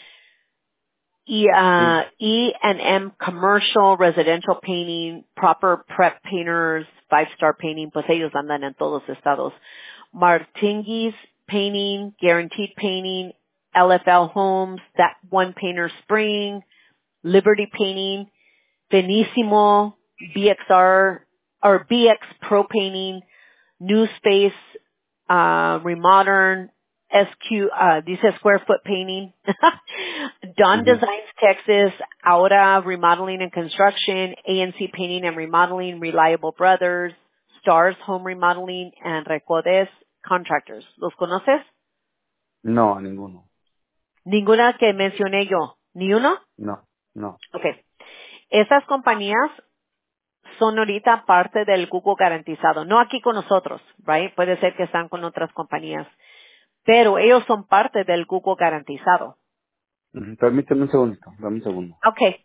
y sí. uh, E and M Commercial, Residential Painting, Proper Prep Painters, Five Star Painting, pues ellos andan en todos estados. Martingui's Painting, Guaranteed Painting, L F L Homes, That One Painter Spring, Liberty Painting, Benissimo, B X R, or B X Pro Painting, New Space, uh, Remodern, S Q, uh, dice Square Foot Painting, Don Ujú, Designs Texas, Aura Remodeling and Construction, A N C Painting and Remodeling, Reliable Brothers, Stars Home Remodeling, and Recodes Contractors. ¿Los conoces? No, a ninguno. Ninguna que mencioné yo. ¿Ni uno? No, no. Okay. Esas compañías son ahorita parte del Google garantizado. No aquí con nosotros, right? Puede ser que están con otras compañías. Pero ellos son parte del Google garantizado. Ujú. Permíteme un segundito, dame un segundo. Okay.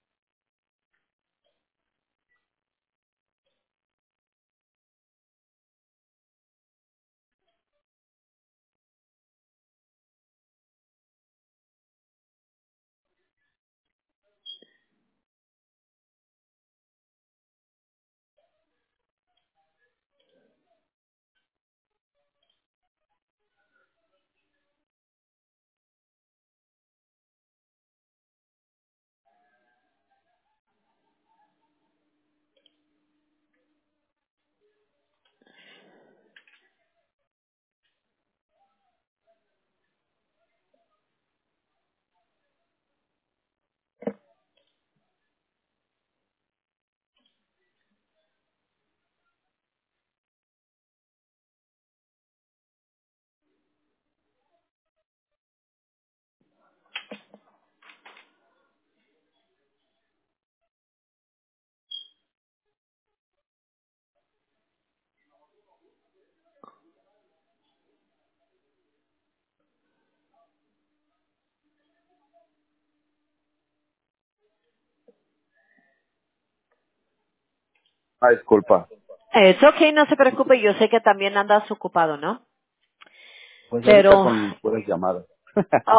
Ah, disculpa. Es okay, no se preocupe. Yo sé que también andas ocupado, ¿no? Pues ahorita Pero, con puras llamadas. oh.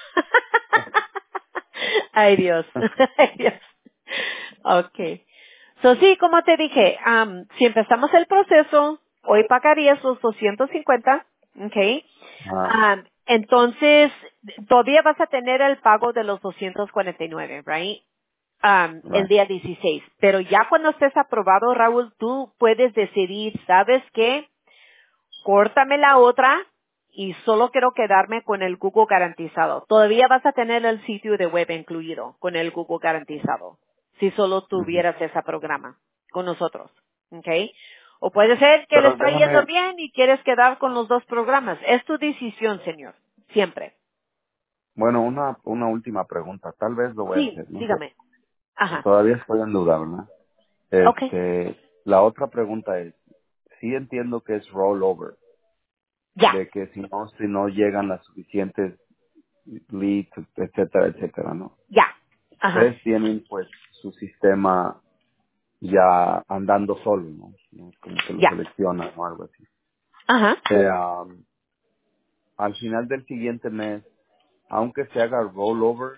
Ay Dios, ay Dios. Okay. So sí, como te dije, am, si empezamos el proceso, hoy pagarías los doscientos cincuenta, okay. Ah, Am, entonces, todavía vas a tener el pago de los doscientos cuarenta y nueve, right? Am, el right. día dieciséis. Pero ya cuando estés aprobado, Raúl, tú puedes decidir, ¿sabes qué? Córtame la otra y solo quiero quedarme con el Google garantizado. Todavía vas a tener el sitio de web incluido con el Google garantizado, si solo Ujú. tuvieras ese programa con nosotros, ¿ok? O puede ser que le Pero está yendo déjame, bien y quieres quedar con los dos programas. Es tu decisión, señor, siempre. bueno, una, una última pregunta. Tal vez lo voy a Sí, hacer, no sé. dígame. Ajá. Todavía estoy en duda, ¿verdad? Ok. Este, la otra pregunta es, sí entiendo que es rollover, Ya, de que si no, si no llegan las suficientes leads, etcétera, etcétera, ¿no? ya. Ajá. Ustedes tienen pues su sistema ya andando solo, ¿no? No es como que lo Ya. seleccionan o algo así. Ajá. Eh, um, al final del siguiente mes, aunque se haga rollover,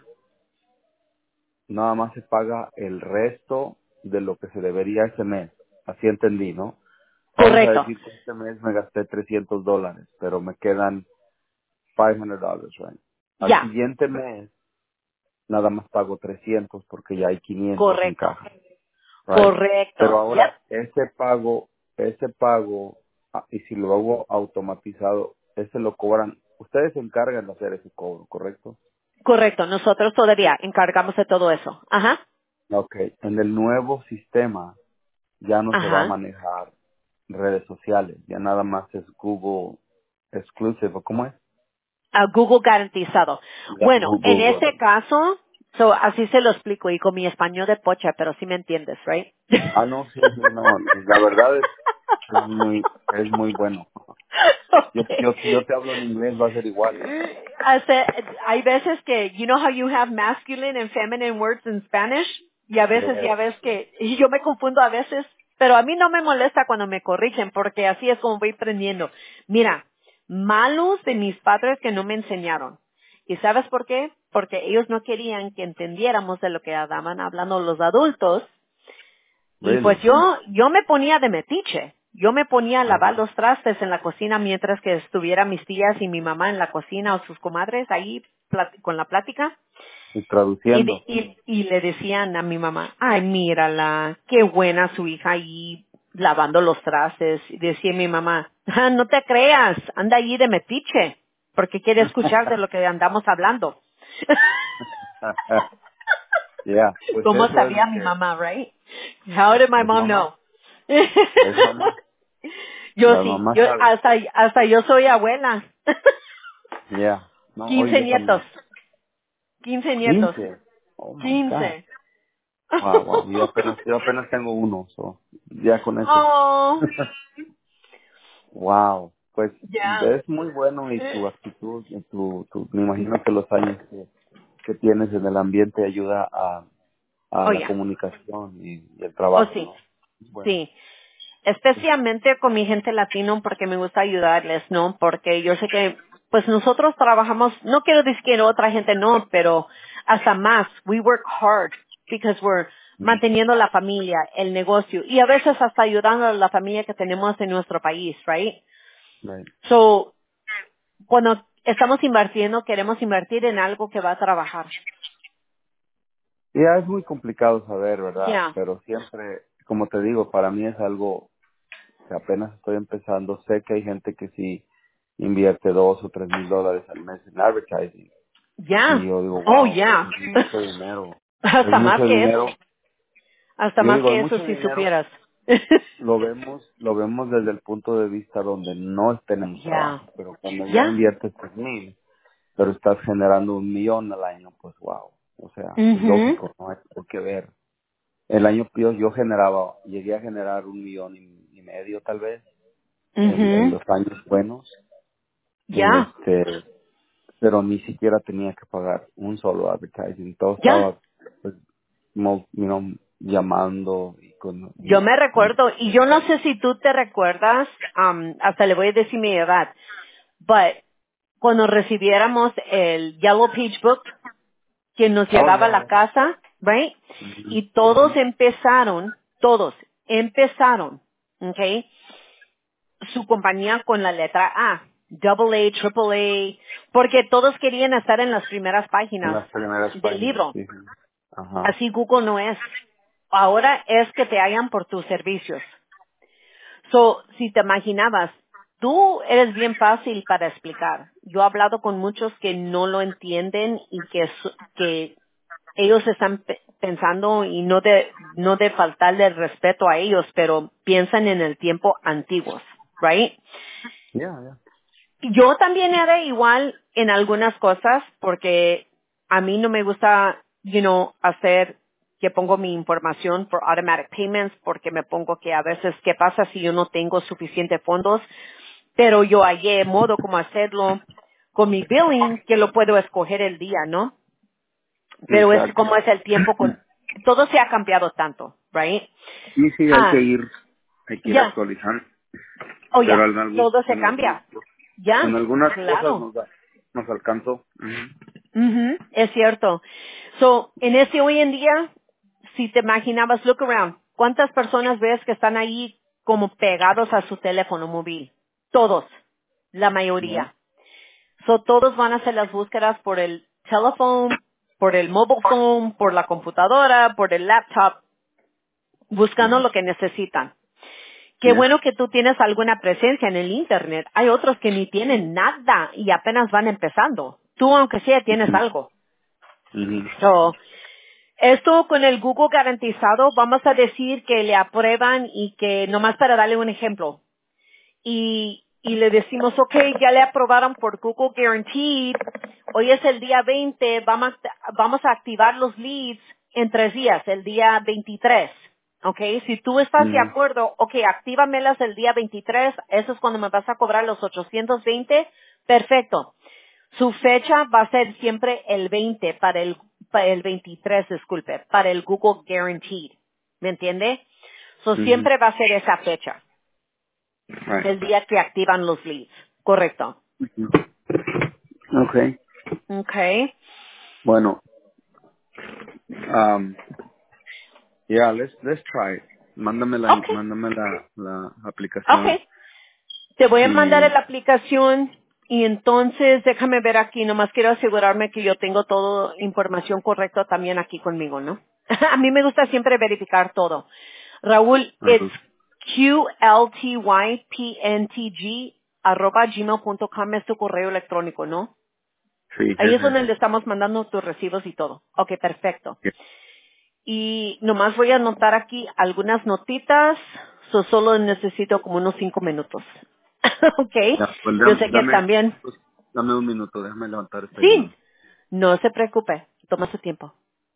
nada más se paga el resto de lo que se debería ese mes. Así entendí, ¿no? Vamos a Correcto. decir que este mes me gasté trescientos dólares, pero me quedan quinientos dólares, right? Al Ya. siguiente mes, nada más pago trescientos porque ya hay quinientos en Correcto. caja, right? Pero Correcto. Yep. ahora, ese pago, ese pago, ah, y si lo hago automatizado, ese lo cobran, ustedes se encargan de hacer ese cobro, ¿correcto? Correcto, nosotros todavía encargamos de todo eso. Ajá, Ok, en el nuevo sistema ya no se va a ajá. manejar redes sociales, ya nada más es Google Exclusive, ¿o cómo es? A Google garantizado. Ya, Bueno, en Google. ese caso, so, así se lo explico y con mi español de pocha, pero sí me entiendes, right? Ah, no, sí, sí, no, la verdad es, es muy, es muy bueno. Yo, Okay. yo, si yo te hablo en inglés va a ser igual. Hace- hay veces que, you know how you have masculine and feminine words in Spanish? Y a veces Yes. ya ves que, y yo me confundo a veces, pero a mí no me molesta cuando me corrigen porque así es como voy aprendiendo. Mira, malos de mis padres que no me enseñaron. ¿Y sabes por qué? Porque ellos no querían que entendiéramos de lo que estaban hablando los adultos y pues Really? yo, yo me ponía de metiche. Yo me ponía a lavar Ajá. los trastes en la cocina mientras que estuviera mis tías y mi mamá en la cocina o sus comadres ahí plat- con la plática. Y Y, de- traduciendo. y, y le decían a mi mamá, ay, mírala, qué buena su hija ahí lavando los trastes. Y decía mi mamá, "Ah, no te creas, anda ahí de metiche, porque quiere escuchar de lo que andamos hablando." Ya, pues ¿Cómo eso es sabía lo mi que mamá, right? How did my es mom mamá. know? Es mamá. Yo La sí, mamá yo sabe. hasta, hasta yo soy abuela. Ya. Yeah. No, oye, quince yo nietos, también. quince nietos, quince. Oh my God. quince. Wow, wow. Yo apenas, yo apenas tengo uno, so, ya con eso. Oh, Wow. Pues ya. es muy bueno y tu actitud, y tu, tu, me imagino que los años que, que tienes en el ambiente ayuda a, a Oh, la ya. comunicación y, y el Oh, trabajo, sí, ¿no? Es bueno. sí. Especialmente con mi gente latino porque me gusta ayudarles, ¿no? Porque yo sé que, pues nosotros trabajamos, no quiero decir que otra gente no, pero hasta más. We work hard because we're Ujú. manteniendo la familia, el negocio y a veces hasta ayudando a la familia que tenemos en nuestro país, right? Right. So, cuando estamos invirtiendo, queremos invertir en algo que va a trabajar. Ya es muy complicado saber, ¿verdad? Ya, Pero siempre, como te digo, para mí es algo que apenas estoy empezando. Sé que hay gente que sí invierte dos o tres mil dólares al mes en advertising. Y ya, yo digo, oh wow, ya, es mucho dinero. Es hasta más mucho que dinero. eso, hasta Yo más digo, es que eso mucho si dinero. supieras. Lo vemos, lo vemos desde el punto de vista donde no tenemos Ya, trabajo. Pero cuando ya ya. inviertes tres mil, pero estás generando un millón al año, pues wow. O sea, es Mhm. lógico, no hay por qué ver. El año yo, yo generaba, llegué a generar un millón y, y medio tal vez en, en Mhm. los años buenos, en Ya, este, pero ni siquiera tenía que pagar un solo advertising, todo ya. estaba, pues, mo- you know, llamando y con, Yo y, me y recuerdo, y yo no sé si tú te recuerdas, um, hasta le voy a decir mi edad, but cuando recibiéramos el Yellow Page Book, que nos oh llegaba a yeah, la yeah. casa, right? Ujú, Y todos ujú. empezaron, todos empezaron, okay, su compañía con la letra A, Double A, Triple A, porque todos querían estar en las primeras En páginas las primeras del páginas, libro. sí, sí. Ajá, Así Google no es. Ahora es que te hagan por tus servicios. So, si te imaginabas, tú eres bien fácil para explicar. Yo he hablado con muchos que no lo entienden y que, su- que ellos están pe- pensando y no de, no de faltarle el respeto a ellos, pero piensan en el tiempo antiguos, right? yeah, yeah. Yo también era igual en algunas cosas porque a mí no me gusta, you know, hacer que pongo mi información por automatic payments porque me pongo que a veces qué pasa si yo no tengo suficiente fondos, pero yo hallé modo como hacerlo con mi billing que lo puedo escoger el día, ¿no? Pero es Exacto. como es el tiempo con, todo se ha cambiado tanto, right? Sí, sí, hay que Ah, ir, hay que ir ya, actualizando, oh pero ya, en algún, todo se en algunas, cambia, en ya, algunas cosas claro. nos da, nos alcanzó. Ujú. Ujú, es cierto. So, en ese hoy en día, si te imaginabas, look around, ¿cuántas personas ves que están ahí como pegados a su teléfono móvil? Todos, la Yeah. mayoría. So, todos van a hacer las búsquedas por el teléfono, por el mobile phone, por la computadora, por el laptop, buscando Ujú. lo que necesitan. Qué Yeah. bueno que tú tienes alguna presencia en el Internet. Hay otros que ni tienen nada y apenas van empezando. Tú, aunque sea, tienes Ujú. algo. Ujú. So, esto con el Google garantizado, vamos a decir que le aprueban y que, nomás para darle un ejemplo, y, y le decimos, ok, ya le aprobaron por Google Guaranteed, hoy es el día veinte, vamos, a- vamos a activar los leads en tres días, el día veintitrés. Ok, si tú estás de Ujú. acuerdo, ok, actívamelas el día veintitrés, eso es cuando me vas a cobrar los ochocientos veinte, perfecto. Su fecha va a ser siempre el veinte para el, para el veintitrés, disculpe, para el Google Guaranteed. ¿Me entiende? So, Ujú. siempre va a ser esa fecha, Right. el día que activan los leads. Correcto. Ujú. Okay. Okay. Bueno, um, yeah, let's let's try it. Mándame la Okay. mándame la la aplicación Okay. Te voy a mandar y la aplicación y entonces déjame ver aquí, nomás quiero asegurarme que yo tengo toda información correcta también aquí conmigo, ¿no? A mí me gusta siempre verificar todo. Raúl, it's uh, Q L T Y P N T G arroba gmail punto com es tu correo electrónico, ¿no? sí, Ahí es ese donde es. le estamos mandando tus recibos y todo. Ok, perfecto. Yeah. Y nomás voy a anotar aquí algunas notitas. So solo necesito como unos cinco minutos. ¿Ok? Ya, pues Yo dame, sé que dame, también... pues, dame un minuto, déjame levantar esta Sí, llamada. no se preocupe. Toma su tiempo.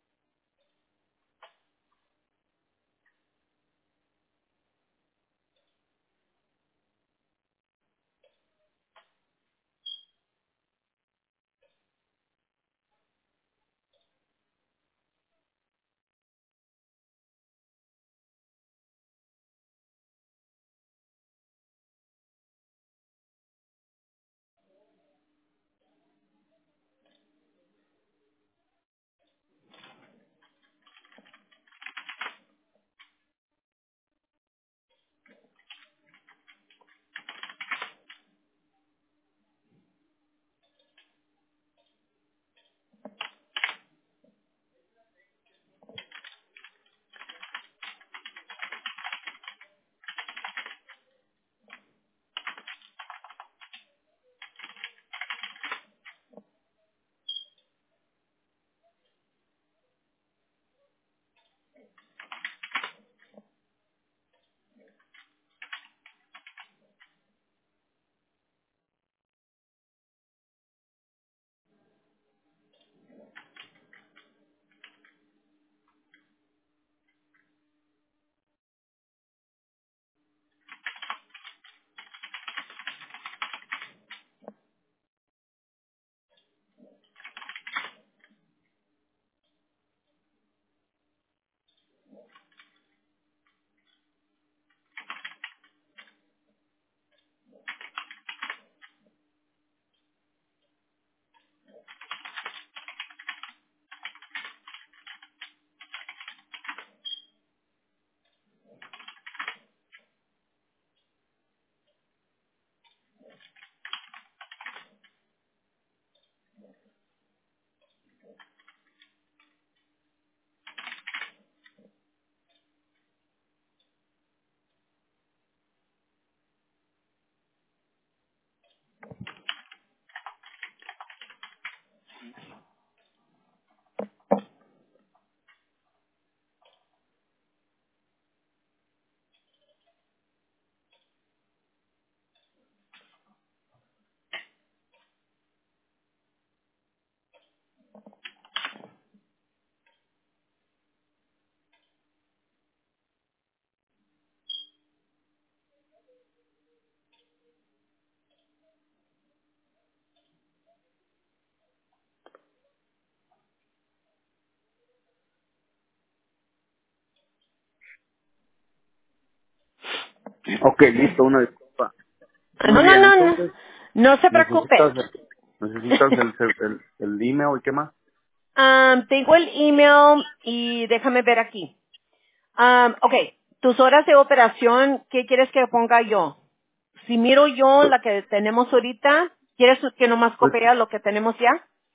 Ok, listo, una disculpa. Muy No, no, bien, no, no. entonces, No se preocupe. necesitas, necesitas el, el, el email y qué más. Um, tengo el email y déjame ver aquí. Um, ok, tus horas de operación, ¿qué quieres que ponga yo? Si miro yo la que tenemos ahorita, ¿quieres que nomás Pues copie lo que tenemos ya?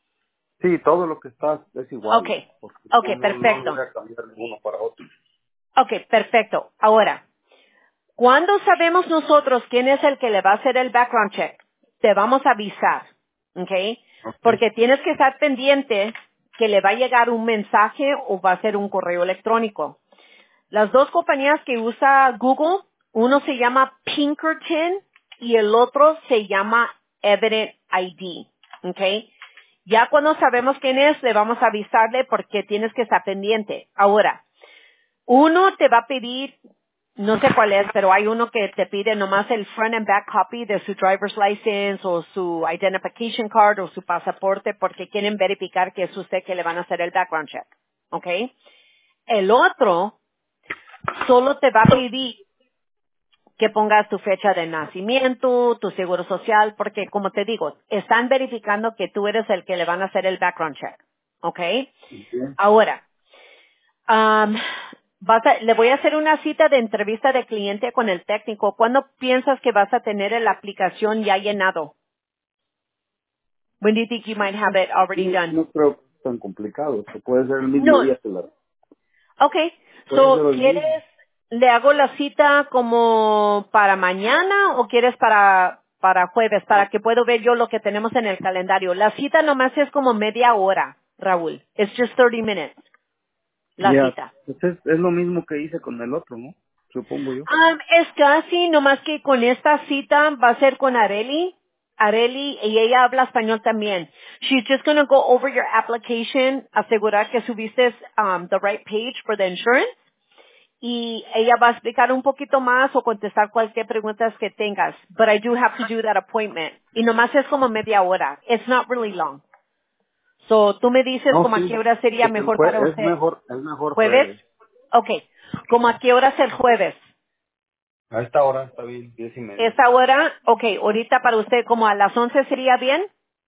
sí, todo lo que está es Ok, igual, porque ok, no, no, no lo voy perfecto. a cambiar de uno para otro. Ok, perfecto. Ahora, ¿cuándo sabemos nosotros quién es el que le va a hacer el background check? Te vamos a avisar, ¿ok? Ok. Porque tienes que estar pendiente que le va a llegar un mensaje o va a ser un correo electrónico. Las dos compañías que usa Google, uno se llama Pinkerton y el otro se llama Evident I D, ¿ok? Ya cuando sabemos quién es, le vamos a avisarle porque tienes que estar pendiente. Ahora, uno te va a pedir, no sé cuál es, pero hay uno que te pide nomás el front and back copy de su driver's license o su identification card o su pasaporte porque quieren verificar que es usted que le van a hacer el background check. ¿Ok? El otro solo te va a pedir que pongas tu fecha de nacimiento, tu seguro social, porque como te digo, están verificando que tú eres el que le van a hacer el background check. ¿Ok? Bien. Ahora, Am, vas a- le voy a hacer una cita de entrevista de cliente con el técnico. ¿Cuándo piensas que vas a tener la aplicación ya llenado? When do you think you might have it already No, done? no creo que es tan complicado, que puede ser el mismo No. día que la... Okay. Puede ser So, el ¿quieres, mismo. le hago la cita como para mañana o quieres para, para jueves, para que puedo ver yo lo que tenemos en el calendario? La cita nomás es como media hora, Raúl. It's just thirty minutes, la Ya, cita. pues es, es lo mismo que hice con el otro, ¿no? supongo yo. Um, es casi, nomás que con esta cita va a ser con Areli. Areli, y ella habla español también. She's just going to go over your application, asegurar que subiste um, the right page for the insurance. Y ella va a explicar un poquito más o contestar cualquier pregunta que tengas. But I do have to do that appointment. Y nomás es como media hora. It's not really long. So, tú me dices No, como a sí, qué hora sería el mejor para jue- es usted. mejor, es mejor ¿Jueves? jueves. Okay. ¿Como a qué hora es el jueves? A esta hora está bien, diez y media. Esa hora, okay, ahorita para usted como a las once sería bien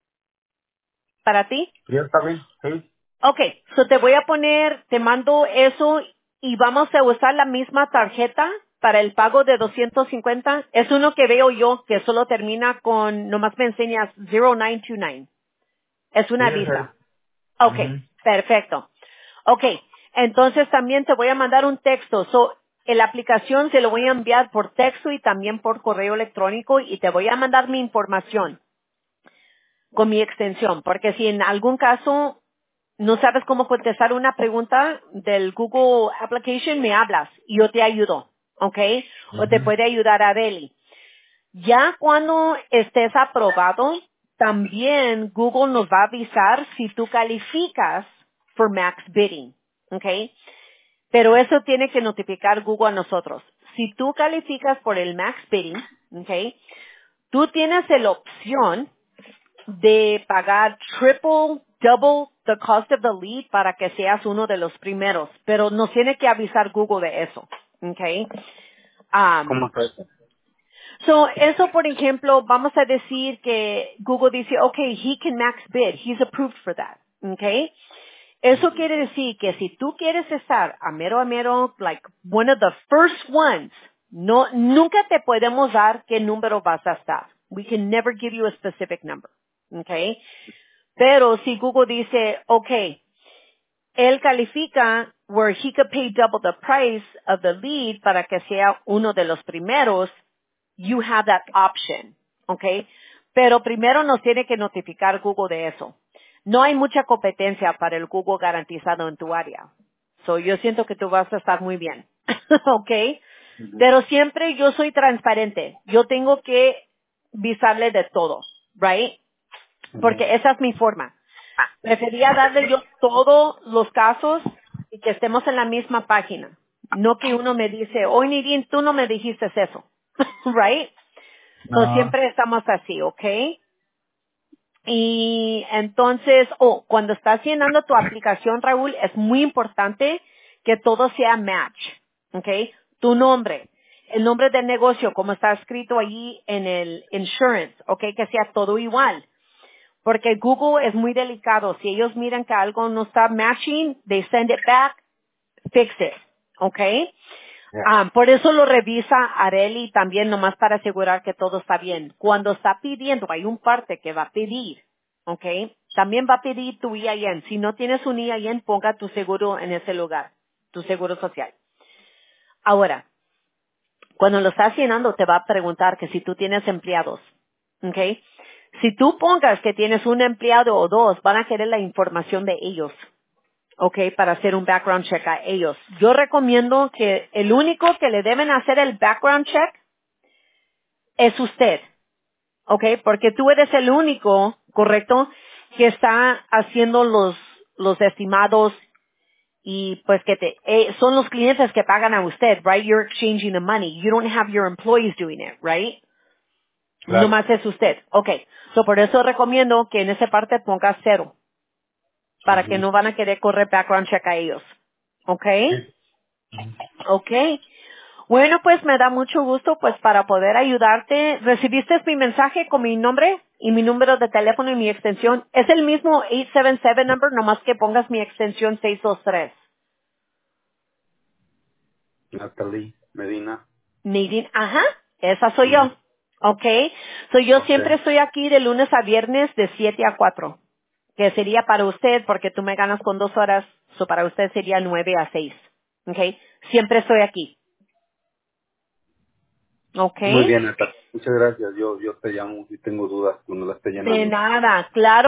para ti. ¿Ya está bien? Sí. Okay, so te voy a poner, te mando eso y vamos a usar la misma tarjeta para el pago de doscientos cincuenta. Es uno que veo yo que solo termina con, nomás me enseñas cero nueve dos nueve. Es Sí, una es él. visa. Okay, Ujú. perfecto. Okay, entonces también te voy a mandar un texto. So, en la aplicación se lo voy a enviar por texto y también por correo electrónico y te voy a mandar mi información con mi extensión, porque si en algún caso no sabes cómo contestar una pregunta del Google Application, me hablas y yo te ayudo, ¿ok? O te Ujú. puede ayudar a Adeli. Ya cuando estés aprobado, también Google nos va a avisar si tú calificas for max bidding, ¿ok? Pero eso tiene que notificar Google a nosotros. Si tú calificas por el max bidding, ¿ok? Tú tienes la opción de pagar triple, double the cost of the lead para que seas uno de los primeros, pero nos tiene que avisar Google de eso, okay? Um, ¿Cómo está eso? so eso, por ejemplo, vamos a decir que Google dice, okay, he can max bid, he's approved for that, okay? Eso quiere decir que si tú quieres estar a mero a mero, like one of the first ones, no, nunca te podemos dar qué número vas a estar. We can never give you a specific number, okay? Pero si Google dice, okay, él califica where he could pay double the price of the lead para que sea uno de los primeros, you have that option, okay? Pero primero nos tiene que notificar Google de eso. No hay mucha competencia para el Google garantizado en tu área. So yo siento que tú vas a estar muy bien, okay? Ujú. Pero siempre yo soy transparente. Yo tengo que visarle de todo, right? Ujú. Porque esa es mi forma. Prefería darle yo todos los casos y que estemos en la misma página. No que uno me dice, oye, Nirin, tú no me dijiste eso. Right? So Ajá. siempre estamos así, ¿ok? Y entonces, oh, cuando estás llenando tu aplicación, Raúl, es muy importante que todo sea match, ¿ok? Tu nombre, el nombre del negocio, como está escrito allí en el insurance, ¿ok? Que sea todo igual. Porque Google es muy delicado. Si ellos miran que algo no está matching, they send it back, fix it. ¿Ok? Ya. Ah, por eso lo revisa Areli también nomás para asegurar que todo está bien. Cuando está pidiendo, hay un parte que va a pedir. ¿Ok? También va a pedir tu I I N. Si no tienes un I I N, ponga tu seguro en ese lugar. Tu seguro social. Ahora, cuando lo estás llenando, te va a preguntar que si tú tienes empleados. ¿Ok? Si tú pongas que tienes un empleado o dos, van a querer la información de ellos. ¿Ok? Para hacer un background check a ellos. Yo recomiendo que el único que le deben hacer el background check es usted. ¿Ok? Porque tú eres el único, ¿correcto? Que está haciendo los, los estimados y pues que te, eh, son los clientes que pagan a usted, right? You're exchanging the money. You don't have your employees doing it, right? Claro. Nomás es usted. Okay. So por eso recomiendo que en esa parte ponga cero. Para que Ujú. no van a querer correr background check a ellos. Okay. Sí. Okay. Bueno, pues me da mucho gusto pues para poder ayudarte. ¿Recibiste mi mensaje con mi nombre y mi número de teléfono y mi extensión? Es el mismo ocho siete siete number, nomás que pongas mi extensión seis dos tres. Natalie Medina. Nadine, ajá, esa soy Ujú. yo. Okay. So yo Ok. siempre estoy aquí de lunes a viernes de siete a cuatro. Que sería para usted porque tú me ganas con dos horas, so para usted sería nueve a seis. Okay. Siempre estoy aquí. Muy Okay. bien, Natalie. Muchas gracias. Yo, yo te llamo si tengo dudas cuando la esté De llenando. nada, claro.